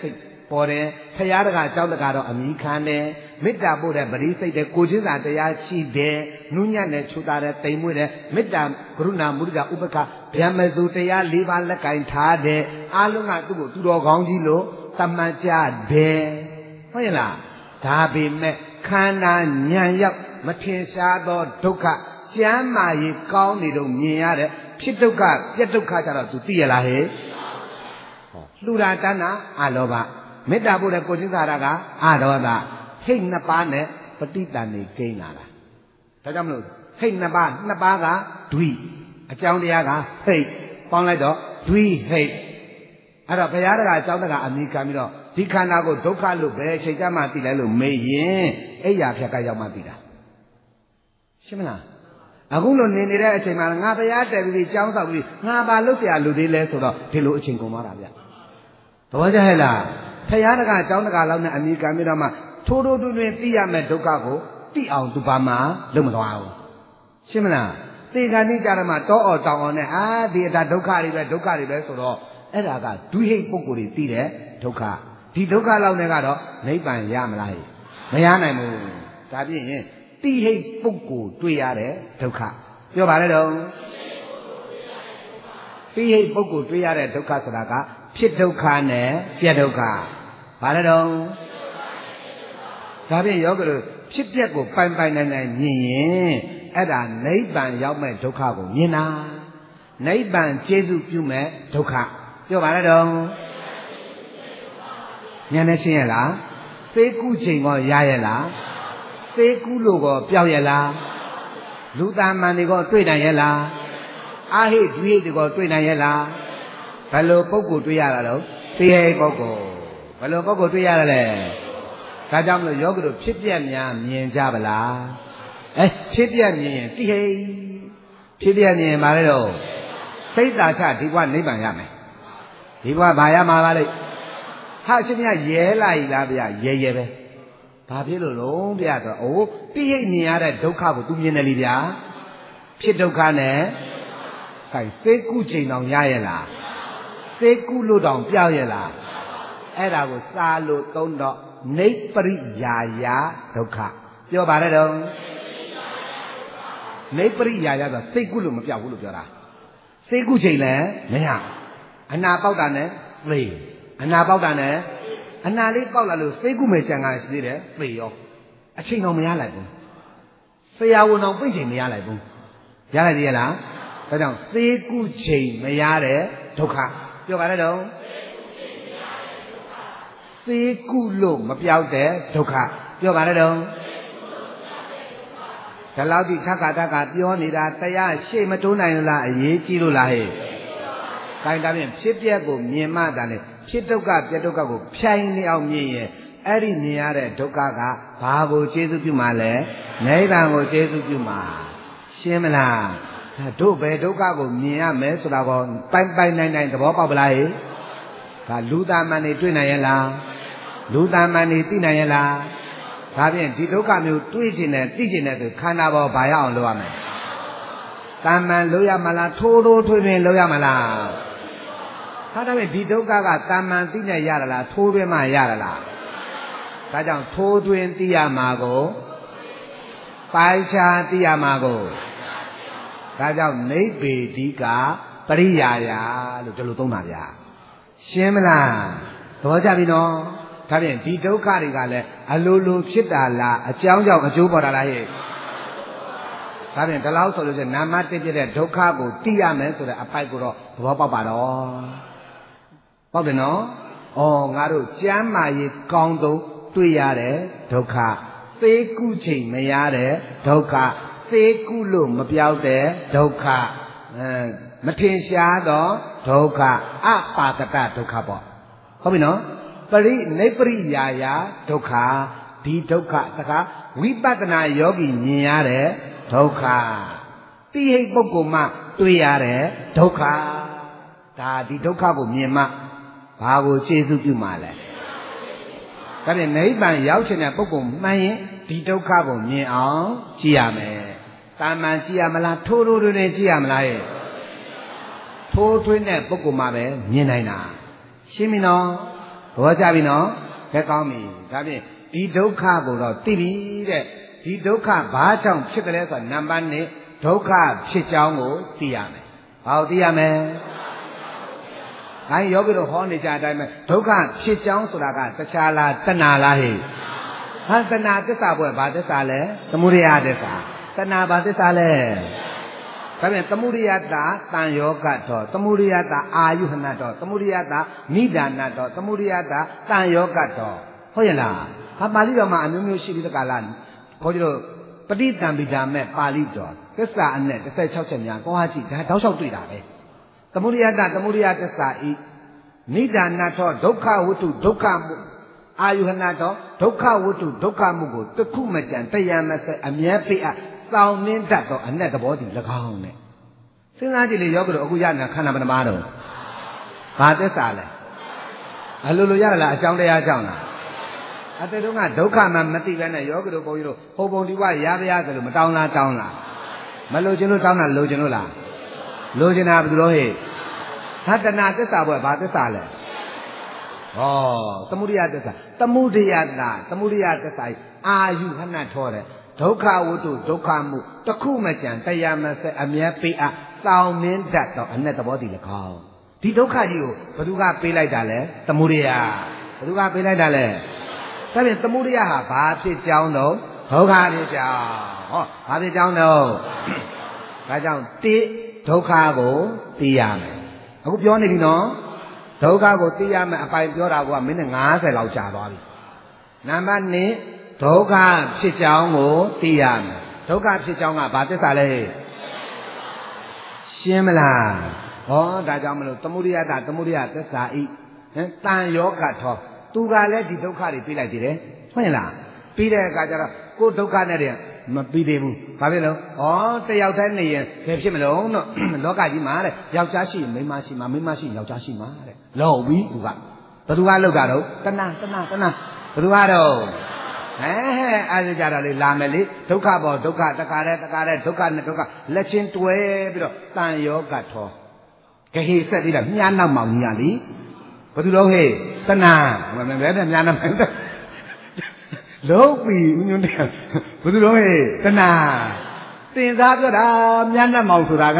S1: ပေါ်တယ်ဖရာတကာကြောက်တကာတော့အမိခံတယ်မေတ္တာပို့တဲ့ပရိစိတ်တဲ့ကိုချင်းစာတရားရှိတယ်နုညံ့တဲ့ချူတာတဲ့တိမ်မွေ့တဲ့မေတ္တာကရုဏာမုဒိတာဥပက္ခဗျမစုတရား၄ပါးလက်ကင်ထားတယ်အားလုံးကသူ့ကိုသူတော်ကောင်းကြီးလို့သတ်မှတ်ကြတယ်ဟုတ်ရဲ့လားဒါပေမဲ့ခန္ဓာညံရောက်မထင်ရှားသောဒုက္ခကျမ်းမာရေးကောင်းနေတော့မြင်ရတဲ့ဖြစ်ဒုက္ခပြက်ဒုက္ခကြတော့ तू သိရလားဟဲ့ဟောလှူတာတဏ္ဍအလောဘမေတ္တာပို့တဲ့ကိုချင်းစာရကအဒေါသဟိတ်နှစ်ပါးနဲ့ပဋိတန်နေကိန်းလာတာဒါကြောင့်မလို့ဟိတ်နှစ်ပါးနှစ်ပါးကဒွိအကြောင်းတရားကဟိတ်ပေါင်းလိုက်တော့ဒွိဟိတ်အဲ့တော့ဘုရားတကာအကြောင်းတကာအမိခံပြီးတော့ဒီခန္ဓာကိုဒုက္ခလို့ပဲချိန်ကြမှသိလိုက်လို့မေးရင်အိယာဖြတ်ကရောက်မှသိတာရှင်းမလားအခုလိုနေနေတဲ့အချိန်မှာငါဘုရားတည်ပြီးကြောင်းဆောက်ပြီးငါဘာလုပ်เสียလူသေးလဲဆိုတော့ဒီလိုအချိန်ကုန်သွားတာဗျသဘောကျဟဲ့လားဘုရားတကာအကြောင်းတကာလောက်နဲ့အမိခံပြီးတော့မှထိုးထိုးတွင်တွင်သိရမယ့်ဒုက္ခကိုသိအောင်သူဘာမှလုပ်မသွားဘူးရှင်းမလားသေခါနိကြရမှာတောအော်တောင်အောင်နဲ့အာဒီအတာဒုက္ခတွေပဲဒုက္ခတွေပဲဆိုတော့အဲ့ဒါကဒွိဟိတ်ပုဂ္ဂိုလ်တွေသိတဲ့ဒုက္ခဒီဒုက္ခလောက်နဲ့ကတော့နိဗ္ဗာန်ရမလားမရနိုင်ဘူးဒါပြည့်ရင်တိဟိတ်ပုဂ္ဂိုလ်တွေ့ရတဲ့ဒုက္ခပြောပါလေတော့တိဟိတ်ပုဂ္ဂိုလ်တွေ့ရတဲ့ဒုက္ခဆိုတာကဖြစ်ဒုက္ခနဲ့ပြက်ဒုက္ခဘာလဲတော့ဒါဖြင့်ယောဂလို့ဖြစ်ပျက်ကိုပိုင်ပိုင်နိုင်နိုင်မြင်ရင်အဲ့ဒါနိဗ္ဗာန်ရောက်မဲ့ဒုက္ခကိုမြင်တာနိဗ္ဗာန်ကျေစုပြုမဲ့ဒုက္ခပြောပါလားတော့ဉာဏ်နဲ့ရှင်းရလားသေကုချိန်ကောရရလားသေကုလို့ကောပျောက်ရလားလူသားမှန်တွေကောတွေ့နိုင်ရလားအာဟိဒွိဟိတွေကောတွေ့နိုင်ရလားဘယ်လိုပုဂ္ဂိုလ်တွေ့ရတာတော့သေဟိပုဂ္ဂိုလ်ဘယ်လိုပုဂ္ဂိုလ်တွေ့ရလဲဒါကြောင့်မလို့ယောဂတို့ဖြစ်ပြက်များမြင်ကြပါလားအဲဖြစ်ပြက်မြင်ရင်တိဟိဖြစ်ပြက်မြင်ရင်မလဲတော့စိတ်သာချဒီဘဝနိဗ္ဗာန်ရမယ်ဒီဘဝဘာရမှာပါလဲဟာရှင်မြရဲလိုက်လားဗျရဲရဲပဲဘာဖြစ်လို့လုံးဗျဆိုတော့အိုးတိဟိမြင်ရတဲ့ဒုက္ခကို तू မြင်တယ်လीဗျာဖြစ်ဒုက္ခနဲ့ခိုင်သေကုချိန်တောင်ရရဲ့လားသေကုလို့တောင်ပြောက်ရဲ့လားအဲ့ဒါကိုစာလို့သုံးတော့နိပ္ပရိယာယဒုက္ခပြောပါရတော့နိပ္ပရိယာယဆိုစိတ်ကုလို့မပြောက်ဘူးလို့ပြောတာစိတ်ကုချိန်လည်းမရအနာပေါက်တာနဲ့သေအနာပေါက်တာနဲ့အနာလေးပေါက်လာလို့စိတ်ကုမဲ့ကြံကားရှိသေးတယ်သေရောအချိန်တော့မရလိုက်ဘူးဆရာဝန်တော်ပြင့်ချိန်မရလိုက်ဘူးရလိုက်သေးရလားဒါကြောင့်သေကုချိန်မရတဲ့ဒုက္ခပြောပါရတော့သေကုလို့မပြောက်တဲ့ဒုက္ခပြောပါနဲ့တော့ဒီလောက်ဒီထက္ကတကပြောနေတာတရားရှေ့မတိုးနိုင်လို့လားအရေးကြီးလို့လားဟဲ့ခိုင်းတာဖြင့်ဖြစ်ပျက်ကိုမြင်မှတာလေဖြစ်ဒုက္ခပြက်ဒုက္ခကိုဖြိုင်းနေအောင်မြင်ရင်အဲ့ဒီမြင်ရတဲ့ဒုက္ခကဘာကိုကျေစုပြုမှလဲနိဗ္ဗာန်ကိုကျေစုပြုမှရှင်းမလားတို့ပဲဒုက္ခကိုမြင်ရမယ်ဆိုတာကိုပိုင်ပိုင်နိုင်နိုင်သဘောပေါက်ပလားဟဲ့ဒါလူသားမှန်နေတွေ့နိုင်ရဲ့လားလူသားမှန်နေသိနိုင်ရဲ့လားဒါဖြင့်ဒီဒုက္ခမျိုးတွေးကျင်တယ်သိကျင်တယ်ဆိုခန္ဓာပေါ်ဘာရအောင်လုပ်ရမလဲတာမန်လုပ်ရမလားထိုးထိုးထွေးထွေးလုပ်ရမလားဒါဒါဖြင့်ဒီဒုက္ခကတာမန်သိနေရတာလားထိုးထွေးမှရတာလားဒါကြောင့်ထိုးထွင်းသိရမှာကိုပိုင်ခြားသိရမှာကိုဒါကြောင့်နိဗ္ဗေဒိကပရိယာယလို့ဒီလိုသုံးတာဗျာရှင်းမလားသဘောကျပြီနော်ဒါဖြင့်ဒီဒုက္ခတွေကလည်းအလိုလိုဖြစ်တာလားအကြောင်းကြောင့်အကျိုးပေါ်တာလားဟဲ့ဒါဖြင့်ဒီလောက်ဆိုလို့ရှိရင်နာမတစ်ပြတဲ့ဒုက္ခကိုသိရမယ်ဆိုတဲ့အပိုက်ကိုတော့သဘောပေါက်ပါတော့ပေါက်တယ်နော်ဩငါတို့ကျမ်းမာရေးကောင်းဆုံးတွေ့ရတဲ့ဒုက္ခသေကုချိန်မရတဲ့ဒုက္ခသေကုလို့မပြောက်တဲ့ဒုက္ခအဲမထင်ရှားသောဒုက္ခအပါတတဒုက္ခပေါ့ဟုတ်ပြီနော်ပရိနိပ္ပရိယာယဒုက္ခဒီဒုက္ခတခါဝိပဿနာယောဂီမြင်ရတဲ့ဒုက္ခတိဟိတ်ပုဂ္ဂိုလ်မှတွေ့ရတဲ့ဒုက္ခဒါဒီဒုက္ခကိုမြင်မှဘာကိုကျေစုပြုမှလဲဒါဖြင့်နိဗ္ဗာန်ရောက်ချင်တဲ့ပုဂ္ဂိုလ်မှန်ရင်ဒီဒုက္ခကိုမြင်အောင်ကြည့်ရမယ်တာမန်ကြည့်ရမလားထိုးထိုးထွင်းထွင်းကြည့်ရမလားရဲ့ထိုးထွင်းတဲ့ပုဂ္ဂိုလ်မှပဲမြင်နိုင်တာရှင်းပြီနော်ဘောကြပြီနော်ခဲကောင်းပြီဒါဖြင့်ဒီဒုက္ခကိုတော့သိပြီတဲ့ဒီဒုက္ခဘာကြောင့်ဖြစ်တယ်လဲဆိုတာနံပါတ်နှစ်ဒုက္ခဖြစ်ကြောင်းကိုသိရမယ်။ဘာကိုသိရမလဲ။ဒါယောဂီတို့ဟောနေကြအတိုင်းပဲဒုက္ခဖြစ်ကြောင်းဆိုတာကတခြားလားတဏှာလားဟဲ့။ဟာတဏှာသစ္စာဘွယ်ဘာသစ္စာလဲ။သမုဒယသစ္စာ။တဏှာဘာသစ္စာလဲ။ဒါပြန်သမုဒယတာတန်ယောဂတော်သမုဒယတာအာယုဟနတော်သမုဒယတာနိဒာနတော်သမုဒယတာတန်ယောဂတော်ဟုတ်ရဲ့လား။ဟာပါဠိတော်မှာအမျိုးမျိုးရှိပြီးတကလား။ခေါ်ကြလို့ပဋိသင်္ပိဓာမဲ့ပါဠိတော်သစ္စာအနဲ့တစ်ဆက်၆ချက်များကောဟာကြည့်ဒါတောက်လျှောက်တွေ့တာပဲသမုဒယတသမုဒယသစ္စာဤနိဒာနထောဒုက္ခဝတ္ထုဒုက္ခမှုအာယုဟနာထောဒုက္ခဝတ္ထုဒုက္ခမှုကိုတခုမကြံတယံမဆက်အမြဲပေးအပ်စောင်းနှင်းတတ်သောအနဲ့သဘောတည်၎င်းနဲ့စဉ်းစားကြည့်လေယောဂတို့အခုရနေတာခန္ဓာပဏ္ဏမတော်ဘာသစ္စာလဲအလိုလိုရလားအကြောင်းတရားကြောင့်လားအတေတုံးကဒုက္ခမှမသိပဲနဲ့ယောဂတို့ဘုန်းကြီးတို့ဟိုပုံဒီဝရပါရဆိုလို့မတောင်းလားတောင်းလားမလိုချင်လို့တောင်းတာလိုချင်လို့လားလိုချင်တာဘယ်လိုဟဲ့ဟတနာသစ္စာဘွယ်ဘာသစ္စာလဲဟောသမုဒိယသစ္စာသမုဒိယတာသမုဒိယသစ္စာအာယုဟနထောတဲ့ဒုက္ခဝတ္ထုဒုက္ခမှုတခုမကြံတရားမဆက်အမြဲပေးအပ်စောင်းနှင်းတတ်တော့အနဲ့သဘောတည်၎င်းဒီဒုက္ခကြီးကိုဘယ်သူကပေးလိုက်တာလဲသမုဒိယဘယ်သူကပေးလိုက်တာလဲဒါဖြင့်သမုဒိယဟာဘာဖြစ်ကြောင်းတော့ဒုက္ခဖြစ်ကြောင်းဟောဘာဖြစ်ကြောင်းတော့ဒါကြောင့်တိဒုက္ခကိုသိရမယ်အခုပြောနေပြီနော်ဒုက္ခကိုသိရမယ်အပိုင်ပြောတာကမိနစ်၅၀လောက်ကြာသွားပြီနံပါတ်နှစ်ဒုက္ခဖြစ်ကြောင်းကိုသိရမယ်ဒုက္ခဖြစ်ကြောင်းကဘာသစ္စာလဲရှင်းမလားဟောဒါကြောင့်မလို့သမုဒိယတာသမုဒိယသစ္စာဤဟမ်တန်ယောဂထောသူကလည်းဒီဒုက္ခတွေပြေးလိုက်သေးတယ်ဟုတ်ရဲ့လားပြီးတဲ့အခါကျတော့ကိုယ်ဒုက္ခနဲ့တည်းမပြီးသေးဘူးဘာဖြစ်လို့ဩတယောက်တည်းနေရင်ဘယ်ဖြစ်မလို့တော့လောကကြီးမှာတဲ့ယောက်ျားရှိရင်မိန်းမရှိမှာမိန်းမရှိရင်ယောက်ျားရှိမှာတဲ့လောက်ပြီးသူကဘယ်သူကလောက်တာတော့တဏတဏတဏဘယ်သူကတော့ဟဲ့အဲကြတာလေလာမယ်လေဒုက္ခပေါ်ဒုက္ခတကားတဲ့တကားတဲ့ဒုက္ခနဲ့ဒုက္ခလက်ချင်းတွဲပြီးတော့တန်ယောဂထောဂဟေဆက်ပြီးတော့မြားနောက်မှောင်ကြီးရလीဘယ်သူတော့ဟဲ့တဏမမဲပဲမြားနောက်မှောင်လုံးပြီဦးညွန့်တယ်ဘယ်သူတော့ဟဲ့တဏတင်စားပြောတာမြားနောက်မှောင်ဆိုတာက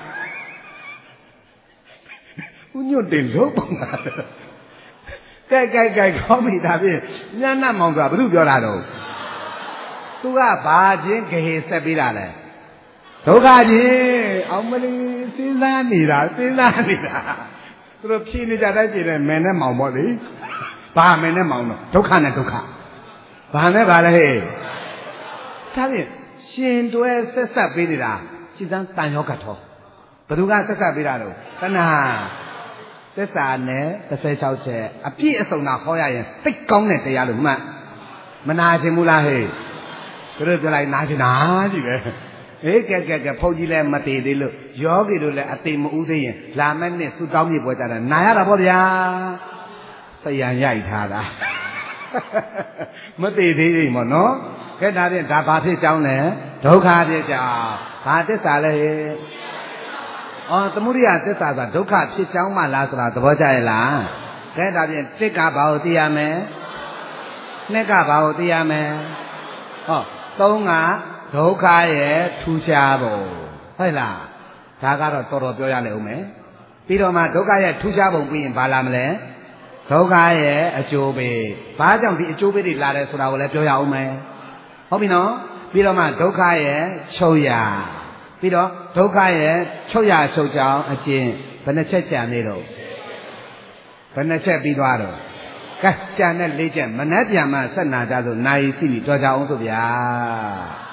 S1: ဦးညွန့်တင်လုံးပုံတာကဲကဲကဲခေါင်းမိတာဖြင့်ညနာမောင်ဆိုတာဘယ်သူပြောတာတော့သူကဘာချင်းဂဟေဆက်ပေးတာလဲဒုက္ခချင်းအောင်မလီစဉ်းစားနေတာစဉ်းစားနေတာသူတို့ဖြေနေကြတိုင်းဖြေတယ်မယ်နဲ့မောင်ပေါ့လေဘာမယ်နဲ့မောင်တော့ဒုက္ခနဲ့ဒုက္ခဘာနဲ့ဘာလဲဟဲ့ဒါဖြင့်ရှင်တွဲဆက်ဆက်ပေးနေတာစိတ္တန်တန်ယောဂတ်တော်ဘယ်သူကဆက်ဆက်ပေးတာတော့တဏှာသစ္စာနဲ့တစ်ဆယ်၆ချက်အပြည့်အစုံသာဟောရရင်သိကောင်းတဲ့တရားလို့မှတ်မနာချင်ဘူးလားဟဲ့တို့ပြောလိုက်နာချင်တာကြီးပဲဟေးကဲကဲကဲဖုန်းကြီးလည်းမတည်သေးလို့ယောဂီတို့လည်းအသေးမဥသေးရင်လာမဲ့နဲ့ဆူတောင်းမြေပွဲကြတာနာရတာပေါ့ဗျာစရံရိုက်ထားတာမတည်သေးဘူးမော်နော်ကဲဒါဖြင့်ဒါဘာဖြစ်ကြောင်းလဲဒုက္ခဖြစ်ကြောင်းဘာသစ္စာလဲအော်သမုဒိယသစ္စာဆိုတာဒုက္ခဖြစ်ကြောင်းမှလားဆိုတာသဘောကျရဲ့လားကဲဒါဖြင့်တစ်ကဘာကိုသိရမယ်နှစ်ကဘာကိုသိရမယ်ဟောသုံးကဒုက္ခရဲ့ထူးခြားပုံဟုတ်လားဒါကတော့တော်တော်ပြောရလိမ့်ဦးမယ်ပြီးတော့မှဒုက္ခရဲ့ထူးခြားပုံပြီးရင်ဘာလာမလဲဒုက္ခရဲ့အကျိုးပေးဘာကြောင့်ဒီအကျိုးပေးတွေလာတယ်ဆိုတာကိုလည်းပြောရအောင်မယ်ဟုတ်ပြီနော်ပြီးတော့မှဒုက္ခရဲ့ချုပ်ရာပြီးတော့ဒုက္ခရဲ့ချုပ်ရချုပ်ကြောင်းအကျင့်ဘယ်နှချက်ကြံနေတော့ဘယ်နှချက်ပြီးသွားတော့ကဲကြံတဲ့လေးချက်မနှက်ပြန်မှဆက်နာကြဆိုနိုင်စီပြီးတော်ကြအောင်ဆိုဗျာ